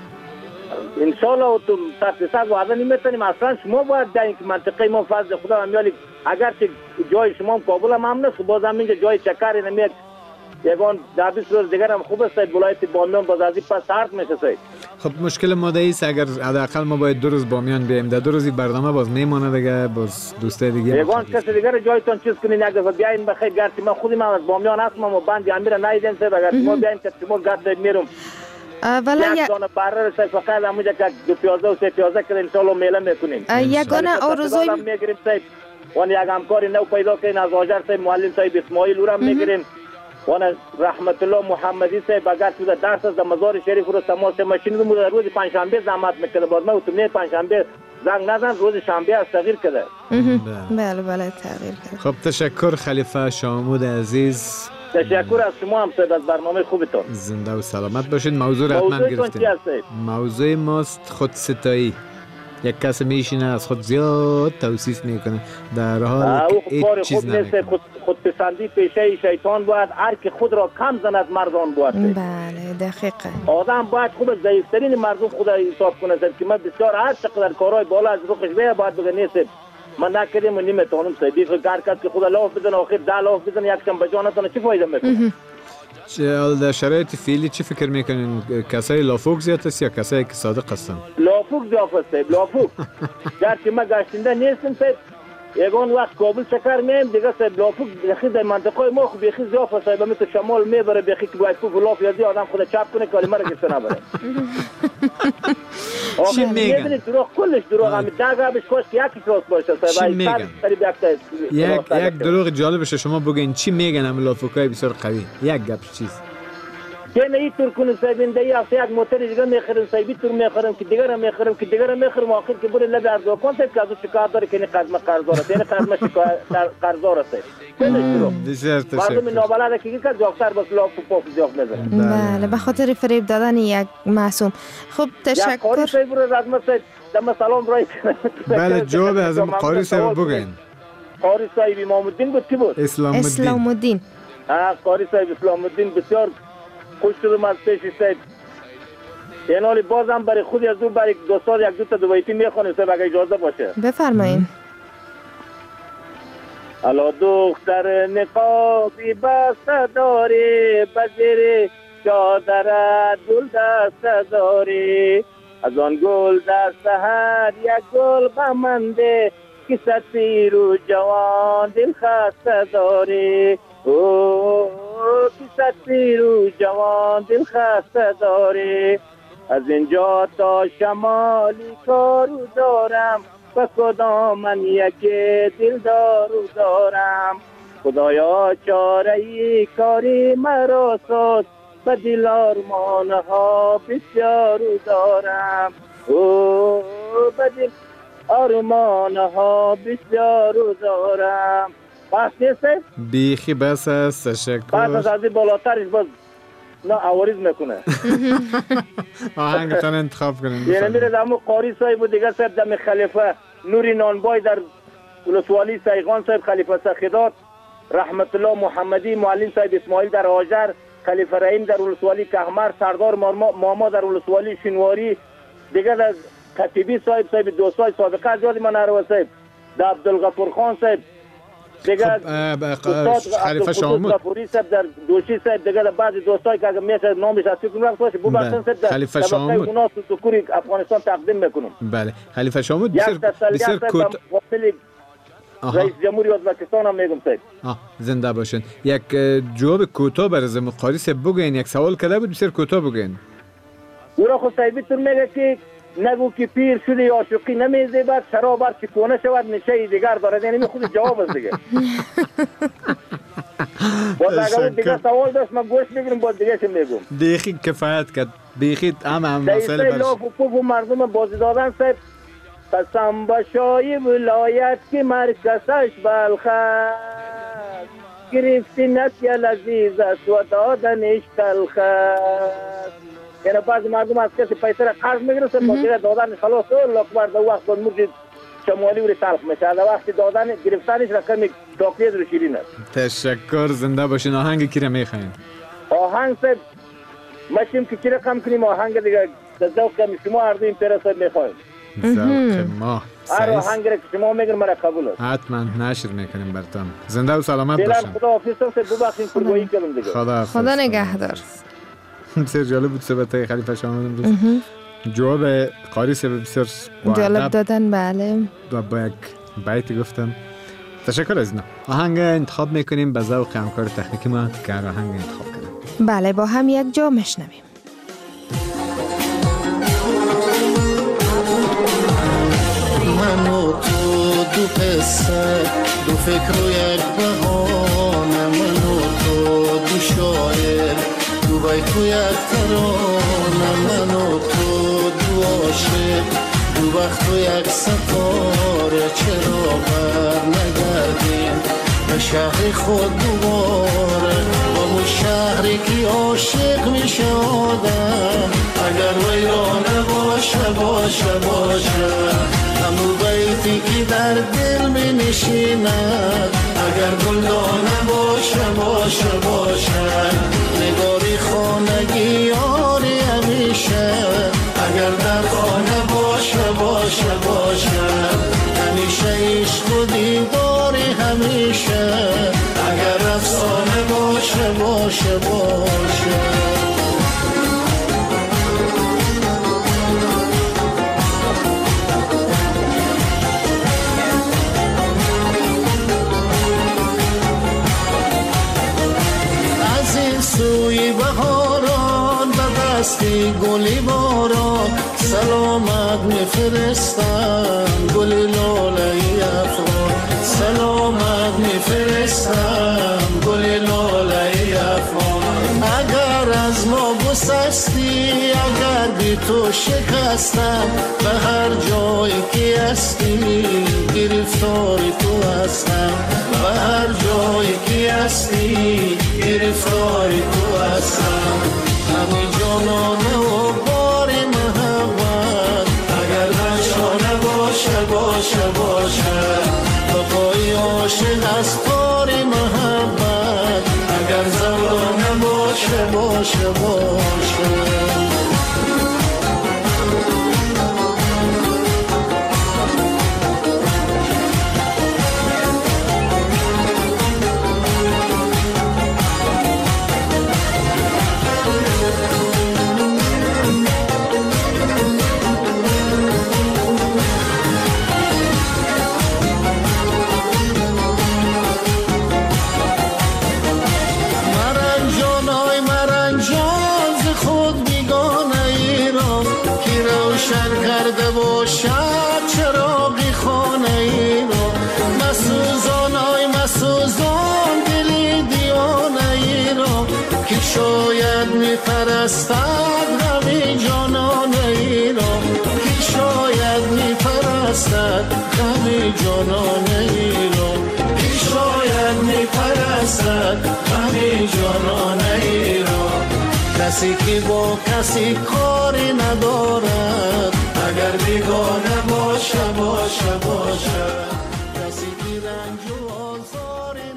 ان شاء الله تو صد وعده نمیتونیم. اصلا شما باید در این منطقه ما فضل خدا همیالی اگر که جای شما کابل هم هم نیست بازم اینجا جای چکر نمیاد یگان در بیست روز دیگر هم خوب است. ولایت بامیان باز از این پس سرد میشه صاحب. خب مشکل ماده ایست اگر حداقل ما باید دو روز بامیان بیایم، در دو روزی برنامه باز میمونه دیگه، باز دوسته دیگه یگان کسی دیگر جایتون چیز کنین یک دفعه بیاین بخیر. گرچه من خودم از بامیان هستم و بند امیر نایدم صاحب. اگر شما بیاین که شما گرد میرم اولا یک دانه برر صاحب فقط همونجا که دو پیازه و سه پیازه که ان شاء الله میله میکنیم. یگانه آرزوی میگیریم صاحب. وان یک همکاری نو پیدا کنین از واجر صاحب معلم صاحب اسماعیل اورم میگیریم. وان رحمت الله محمدی صاحب اگر تو درس از مزار شریف رو تماس ماشین رو روز پنجشنبه زحمت میکرد. بعد ما تو نه پنجشنبه زنگ نزن روز شنبه از تغییر کرده. بله بله تغییر کرد. خب تشکر خلیفه شامود عزیز. تشکر از شما هم صاحب از برنامه خوبتون. زنده و سلامت باشید. موضوع را حتما گرفتید. موضوع ماست خودستایی. یک کس میشینه از خود زیاد توصیف میکنه در حالی که هیچ چیز نمیکنه. خود خودپسندی پیشه شیطان باید هر که خود را کم زند مردان باید. بله دقیقه. آدم باید خوب ضعیفترین مردم خود حساب کنه که من بسیار هر چقدر کارهای بالا از روخش بیه باید بگه نیست من نکردیم و نیمتونم صحیح هر کس که خود لاف بزن آخر ده لاف بزن یکشم بجانتانه چی فایده میکنه؟ در شرایط فعلی چی فکر میکنین؟ کسای لافوک زیاد است یا کسایی که صادق هستن؟ لافوک زیاد است صاحب. لافوک گرچه ما گشتنده نیستم صاحب. یگان وقت کابل چکر میم دیگه صاحب لافوک بخی در منطقه ما خب بخی زیاد است صاحب. مثل شمال میبره بخی که باید فوق لاف یادی آدم خود چپ کنه کلمه را گفته نبره. چی میگن؟ دروغ کلش دروغ هم داغ بهش کاش که یکی راست باشه صاحب. چی میگن؟ یک یک دروغ جالبش شما بگین چی میگن هم لافوکای بسیار قوی. یک گپ چیز که نه تور کنه صاحب اندی از یک موتور دیگه میخرم صاحب تور میخرم که دیگه را میخرم که دیگه را میخرم آخر که بره لب از دکان صاحب که از شکایت داره که نه قرض قرض داره نه قرض شکایت قرض داره صاحب. بسیار تشکر. مردم نابلد که که جاکتر بس لاف پاپ جاک میزنه. بله به خاطر فریب دادن یک معصوم. خب تشکر. یک قاری صاحب رو رزمت صاحب دم سلام رای کنه. بله جواب از قاری صاحب بگین. قاری صاحب امام الدین بود کی بود؟ اسلام الدین. اسلام الدین. ها قاری صاحب اسلام الدین بسیار خوش شدم از پیش صاحب. یعنی بازم برای خودی از دو برای دوستان یک دو تا دو بیتی میخونیم صاحب اگه اجازه باشه. بفرمایید. الا دختر نقابی بسته داری بزیر چادر گل دسته داری از آن گل در سحر یک گل بمنده که سطیر و جوان دل خسته داری او که سطیر و جوان دل خسته داری از اینجا تا شمالی کارو دارم و کدام من یک دل دارو دارم خدایا چاره کاری مرا ساز و دل آرمانها بسیار دارم او و دل آرمانها بسیار دارم. بس نیسته؟ بیخی بس است. تشکر. بس از این بالاترش باز نه عوارض میکنه. آهنگتان انتخاب کنین. یعنی میره دمو قاری صاحب و دیگه صاحب دم خلیفه نوری نانبای در ولسوالی سیغان صاحب خلیفه سخیدات رحمت الله محمدی معلم صاحب اسماعیل در هاجر خلیفه رحیم در ولسوالی کهمر، سردار ماما در ولسوالی شینواری، دیگه در خطیبی صاحب صاحب دوستای سابقه از یاد من نرو صاحب، در عبدالغفور خان صاحب، دیگه استاد خلیفه شامود غفوری صاحب در دوشی صاحب، دیگه در بعضی دوستای که اگه میشه نامش از فکر نمی‌کنم باشه ببخشید صاحب در خلیفه شامود اونا سکوری افغانستان تقدیم میکنم. بله خلیفه شامود بسیار بسیار کوتاه رئیس جمهوری ازبکستان هم میگم صاحب. آه زنده باشین. یک جواب کوتاه برای مقاری صاحب بگین. یک سوال کرده بود بسیار کوتاه بگین. او را خود صاحبیتون میگه که نگو که پیر شده عاشقی نمیزیبد، شراب هر چی کنه شود نشه دیگر دارد. یعنی خود جواب است دیگه. باز اگر دیگه سوال داشت من گوش بگیرم باز دیگه چه میگم. دیگه کفایت کرد. دیگه هم هم مسئله برش. لاف و پوف و مردم بازی دادن صاحب. قسم بشای ولایت که مرکزش بلخ است، گرفتی نتی لذیذ است و دادنش تلخ است. یعنی بعض مردم از کسی پیسه را قرض میگیره صاحب باید دادنش خلاص لکبر در وقت باید مرد شمالی ولی تلخ میشه. در وقتی دادن گرفتنش رقم تاکید رو شیرین است. تشکر زنده باشین. آهنگ کی را میخواین؟ آهنگ صاحب ماشیم که چی رقم کنیم آهنگ دیگه در ذوق شما هر دو این پیرا صاحب میخوایم. ذوق ما هر آهنگ را که شما میگن مرا قبول است. حتما نشر میکنیم برتان. زنده و سلامت باشین. خدا حافظ صاحب ببخشید پرگویی کردم دیگه. خدا خدا نگهدار. بسیار جالب بود صحبت خلیفه شامود امروز. جواب قاری صاحب بسیار جالب دادن. بله و با یک بیت گفتم. تشکر از اینا. آهنگ انتخاب میکنیم به ذوق همکار تکنیکی ما که آهنگ انتخاب کنه. بله با هم یک جا میشنویم. من و تو دو پسر دو فکر و یک بهانه، من و تو دو شاعر دو بیت و یک ترانه، من و تو دو عاشق دو وقت و یک ستاره، چرا بر نگردیم به شهر خود دوباره، با اون شهری که عاشق میشه آدم، اگر ویرانه باشه باشه باشه، همون بیتی که در دل می نشیند، اگر گلدانه باشه باشه باشه، نگاری خانگی یاری همیشه، اگر در خانه باشه باشه باشه، همیشه عشق و دیداری همیشه، اگر افسانه باشه باشه باشه. سوی بهاران به دستی گلی باران، سلامت میفرستم گل لاله افغان، سلامت میفرستم گل لاله افغان، اگر از ما گسستی اگر بی تو شکستم، به هر جایی که هستی گرفتاری تو هستم، به هر جایی که هستی گرفتاری تو هستم، همین جانانه و بار محبت، اگر نشانه باشه باشه باشه، بقای عاشق از کار محبت، اگر زبانه باشه باشه باشه. شاید میپرستد غمی جانانه ای را، که شاید میپرستد غمی جانانه ای را، که شاید میپرستد غمی جانانه ای را، کسی که با کسی کاری ندارد، اگر بیگانه باشه باشه باشه، کسی که رنج و آزاری ندارد.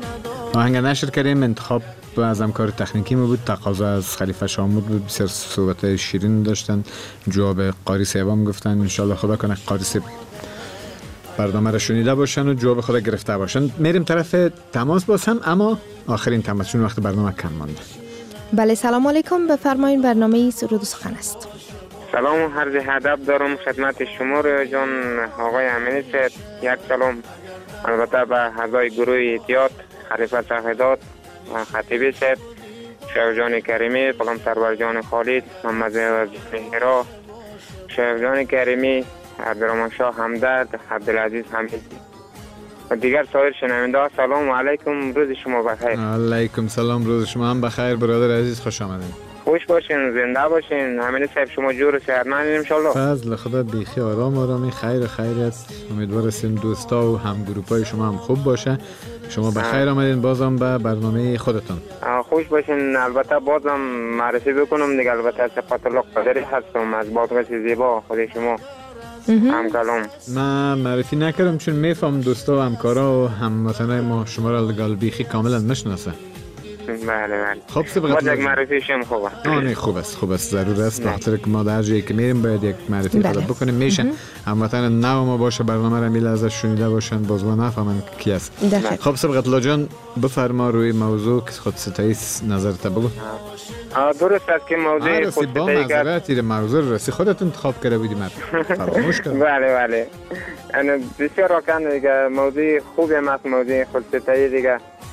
آهنگ نشر کردیم. انتخاب از همکار تکنیکی ما بود، تقاضا از خلیفه شامود بود. بسیار صحبت شیرین داشتن، جواب قاری سیبام گفتن. انشالله خدا کنه قاری سیب برنامه را شنیده باشن و جواب خدا گرفته باشن. میریم طرف تماس باز هم، اما آخرین تماس چون وقت برنامه کم مانده. بله سلام علیکم، بفرمایید برنامه سرود و سخن است. سلام و عرض ادب دارم خدمت شما رو جان آقای امینی صاحب. یک سلام البته به اعضای گروه احتیاط، خلیفه صاحب‌داد، خطیبی صاحب، شیخ جان کریمی، فلان سرور جان خالد، محمد مهرا، شیخ جان کریمی، عبدالرحمن شاه همدرد، عبدالعزیز حمیدی و دیگر سایر شنونده ها. سلام علیکم، روز شما بخیر. علیکم سلام، روز شما هم بخیر برادر عزیز، خوش آمدین. خوش باشین، زنده باشین. همین صاحب شما جور و صحتمندین ان شاء الله. فضل خدا بیخی آرام آرامی، خیر خیریت. امیدوار هستیم دوستا و هم گروپای شما هم خوب باشه. شما بخیر آمدین بازم به برنامه خودتون. خوش باشین. البته بازم معرفی بکنم دیگه، البته صفت الله قادری هستم از بادغیس زیبا. خود شما هم کلام من معرفی نکردم چون میفهم دوستا و همکارا و هموطنای ما شما را لگال بیخی کاملا نشناسه. بله بله. خب سبقت یک معرفی شم خوبه. آه نه خوب است، خوب است، ضرور است. به خاطر که ما در جایی که میریم باید یک معرفی خود بکنیم. میشه هموطن نو ما باشه برنامه را میل ازش شنیده باشن، باز ما نفهمن کی است. خب سبقت الله جان بفرما روی موضوع که خود ستایی نظرت بگو. درست است که موضوع خود ستایی با معذرت این موضوع رسی خودت انتخاب کرده بودی، من فراموش کردم. بله بله. انا بسیار راکن دیگه موضوع خوبی است، موضوع خود ستایی دیگه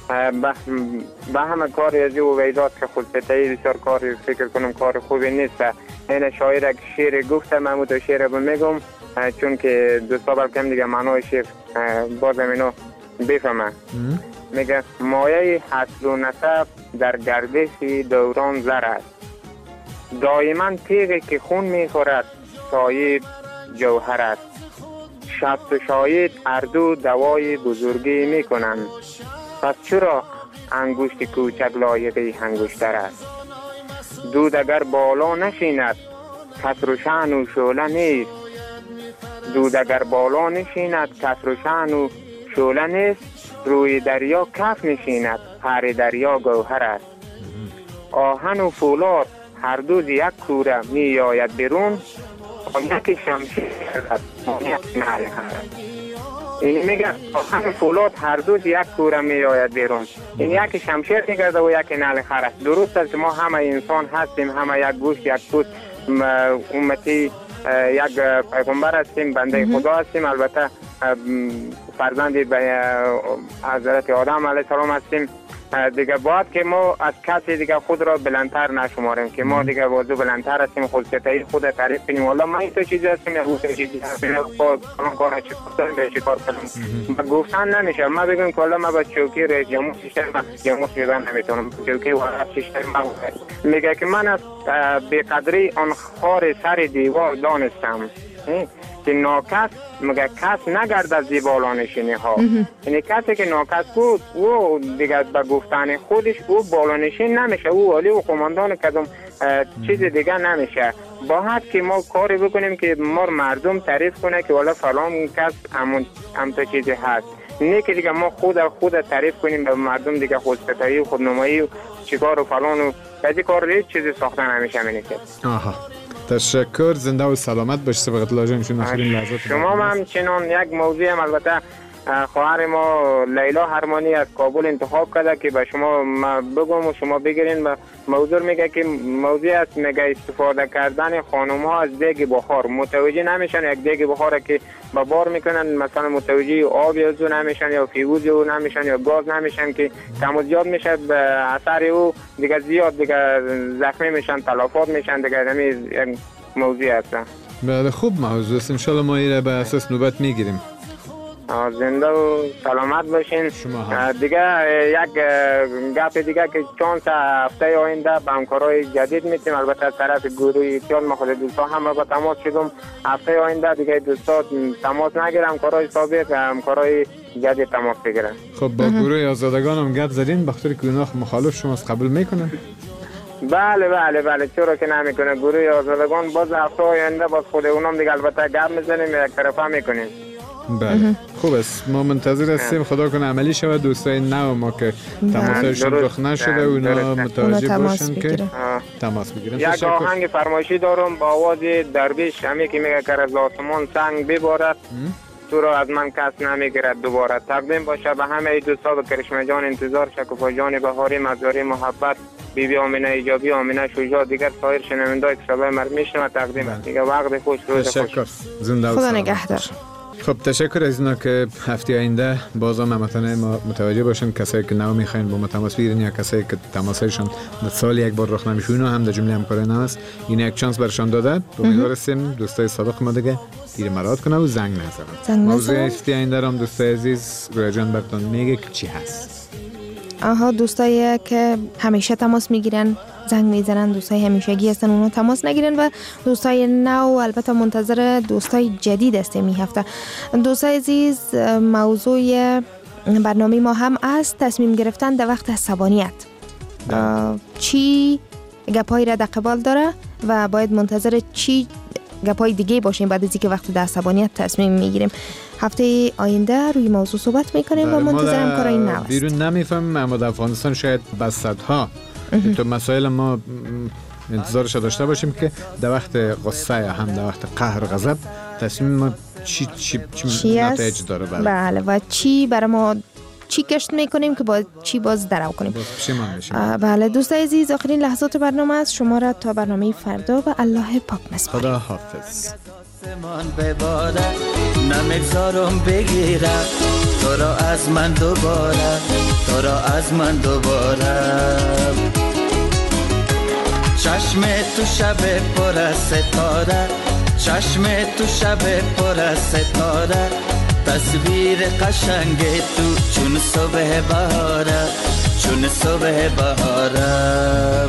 به همه کار از او ویداد که خود ستایی بسیار کار فکر کنم کار خوبی نیست. این شاعر یک شعر گفته، من تو شعر رو میگم چون که دوستا بلکم دیگه معنای شعر بازم اینو بفهمه. میگه مایه حسل و نسب در گردش دوران زر است، دائما تیغی که خون میخورد سایه جوهر است، شست و شاید اردو دوای بزرگی میکنند، پس چرا انگشت کوچک لایقی انگشتر است. دود اگر بالا نشیند کسر و شأن و شعله نیست، دود اگر بالا نشیند کسر و شأن و شعله نیست، روی دریا کف نشیند پر دریا گوهر است. آهن و فولاد هر دو ز یک کوره می آید بیرون، یک شمشیر یک نعل است. این میگه آهن و فولاد هر دو ز یک کوره می آید بیرون، این یک شمشیر میگرده و یک نعل خر است. درست است ما همه انسان هستیم، همه یک گوشت یک پوست امتی یک پیغمبر هستیم، بنده خدا هستیم. البته فرزند حضرت آدم علیه السلام هستیم دیگه. باید که ما از کسی دیگه خود را بلندتر نشماریم که ما دیگه بازو بلندتر هستیم، خود ستایی خود تعریف کنیم. والا من تو چیزی هستیم یا اون چیزی هستیم، فلان کار چی کار کنیم چی کار کنیم گفتن نمیشه. ما بگم که والا ما با چوکی رئیس جمهور شیشتر من جمهور شدن نمیتونم، چوکی والا شیشتر من میگه که من از به قدری آن خار سر دیوار دانستم که ناکس مگه کس نگرد زیبالانشینی ها. یعنی کسی که ناکس بود او دیگه به گفتن خودش او بالانشین نمیشه، او عالی و قماندان کدوم چیز دیگه نمیشه. باید که ما کاری بکنیم که ما مردم تعریف کنه که والا فلان کس همون همتا چیزی هست، نه که دیگه ما خود خود تعریف کنیم به مردم دیگه خودستایی و خودنمایی و چیکار و فلان و بعضی کار هیچ چیزی ساخته نمیشه. منیشه آها تشکر، زنده و سلامت باش سبقت الله جان. چون آخرین لحظات شما هم همچنان یک موضوع هم البته خواهر ما لیلا هرمانی از کابل انتخاب کرده که به شما ما بگم و شما بگیرین. به موضوع میگه که موضوع است، میگه استفاده کردن خانم ها از دیگ بخار. متوجه نمیشن یک دیگ بخار که با بار میکنن، مثلا متوجه آب یا زو نمیشن یا فیوز او نمیشن یا گاز نمیشن که کم و زیاد میشه، به اثر او دیگه زیاد دیگه زخمی میشن، تلفات میشن دیگه. همین یک موضوع است. بله خوب موضوع است، ان شاء الله ما ایره به اساس نوبت میگیریم. زنده و سلامت باشین. دیگه یک گپ دیگه که چانس هفته آینده به همکارای جدید میتیم، البته از طرف گروه ایتیان ما خود دوستا هم با تماس شدم. هفته آینده دیگه دوستا تماس نگیرم، همکارای سابق همکارای جدید تماس بگیرن. خب با گروه آزادگان هم گپ زدین بخاطر که اونها مخالف شماست، قبول میکنن؟ بله بله بله چرا که نمیکنه. گروه آزادگان باز هفته آینده باز خود اونام دیگه البته گپ میزنیم، یک طرفه میکنیم. بله خوب است. ما منتظر هستیم خدا کنه عملی شود. دوستای نو ما که تماسشون رخ نشده اونا متوجه باشن که تماس بگیرن. یک آهنگ فرمایشی دارم با آواز درویش، همی که میگه که از آسمان سنگ ببارد تو را از من کس نمیگیرد دوباره. تقدیم باشه به همه دوستا و کرشمه جان انتظار، شکوفا جان بهاری، مزاری محبت، بیبی آمینه ایجابی، آمینه شجاع، دیگر سایر شنونده‌ای که صدای مرد میشنوه تقدیم است. دیگه وقت خوش، روز خوش. تشکر. زنده خدا نگهدار. خب تشکر از اینا که هفته آینده بازم همتون ما متوجه باشن. کسایی که نو میخواین با ما تماس بگیرین یا کسایی که تماسایشون سال یک بار رخ نمیشه اونا هم در جمله همکارای نو است. این یک چانس برشان داده. امیدواریم دوستای صادق ما دیگه گیر مراد کنه و زنگ نزنن. موضوع هفته آینده رو دوستای عزیز رویا جان براتون میگه که چی هست. آها دوستایی که همیشه تماس میگیرن زنگ میزنن، دوستای همیشگی هستن اونا تماس نگیرن و دوستای نو البته منتظر دوستای جدید هستیم این هفته. دوستای عزیز موضوع برنامه ما هم است تصمیم گرفتن در وقت عصبانیت. چی گپایی را در قبال داره و باید منتظر چی گپای دیگه باشیم بعد از اینکه وقت در عصبانیت تصمیم میگیریم. هفته آینده روی موضوع صحبت میکنیم و منتظرم کارای نو است. بیرون نمیفهمیم اما در افغانستان شاید بسطها تو مسائل ما انتظارش داشته باشیم که در وقت غصه یا هم در وقت قهر غضب تصمیم ما چی چی چی نتایج داره. بله. بله و چی برای ما چی کشت میکنیم که با چی باز درو کنیم. باز پشیمان بشیم. بله دوستای عزیز آخرین لحظات برنامه است. شما را تا برنامه فردا و الله پاک میسپارم. خدا حافظ. آسمان بباره نمیگذارم بگیره تو را از من دوباره، تو را از من دوباره. چشم تو شب پر از ستاره، چشم تو شب پر از ستاره، تصویر قشنگ تو چون صبح بهاره، چون صبح بهاره.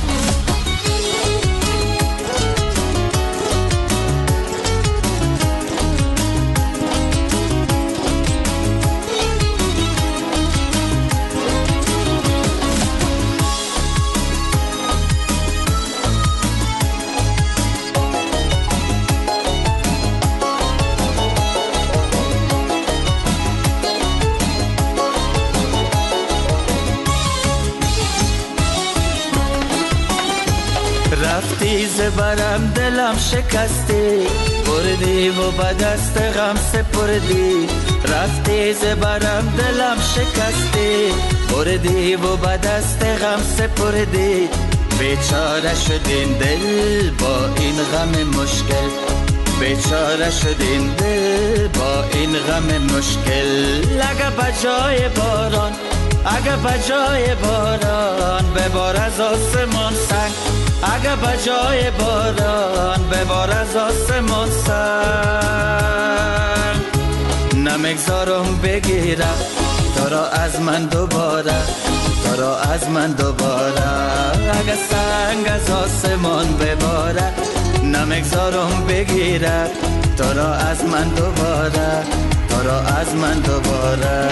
رفتی زبرم دلم شکستی، بردی و به دست غم سپردی. رفتی زبرم دلم شکستی، بردی و به دست غم سپردی. بیچاره شد این دل با این غم مشکل، بیچاره شد این دل با این غم مشکل. اگه بجای باران، اگه بجای باران ببار از آسمان سنگ، اگه بجای باران ببار از آسمان سنگ. نمیگذارم بگیرم تو را از من دوباره، تو را از من دوباره. اگه سنگ از آسمان بباره نمیگذارم بگیرم تو را از من دوباره، تو را از من دوباره.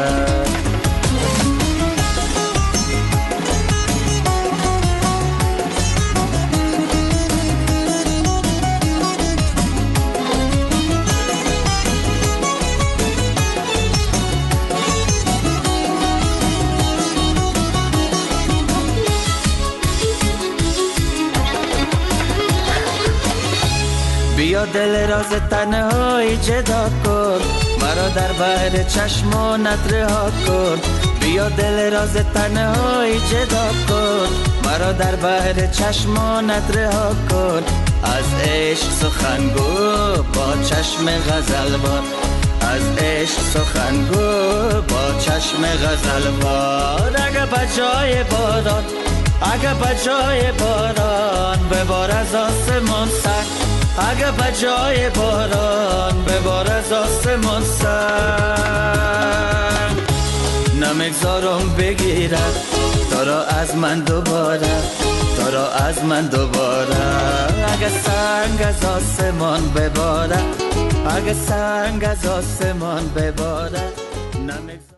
بیا دل راز تنهایی جدا کن، مرا در بحر چشمانت رها کن. بیا دل راز تنهایی جدا کن، مرا در بحر چشمانت رها کن. از عشق سخنگو با چشم غزلوار، از عشق سخنگو با چشم غزلوار. اگه بجای باران، اگه بجای باران ببار از آسمان سنگ، اگه بجای باران ببار از آسمان سنگ. نمیگذارم بگیرم تو را از من دوباره، تو را از من دوباره. اگه سنگ از آسمان بباره، اگه سنگ از آسمان بباره نمیگذارم.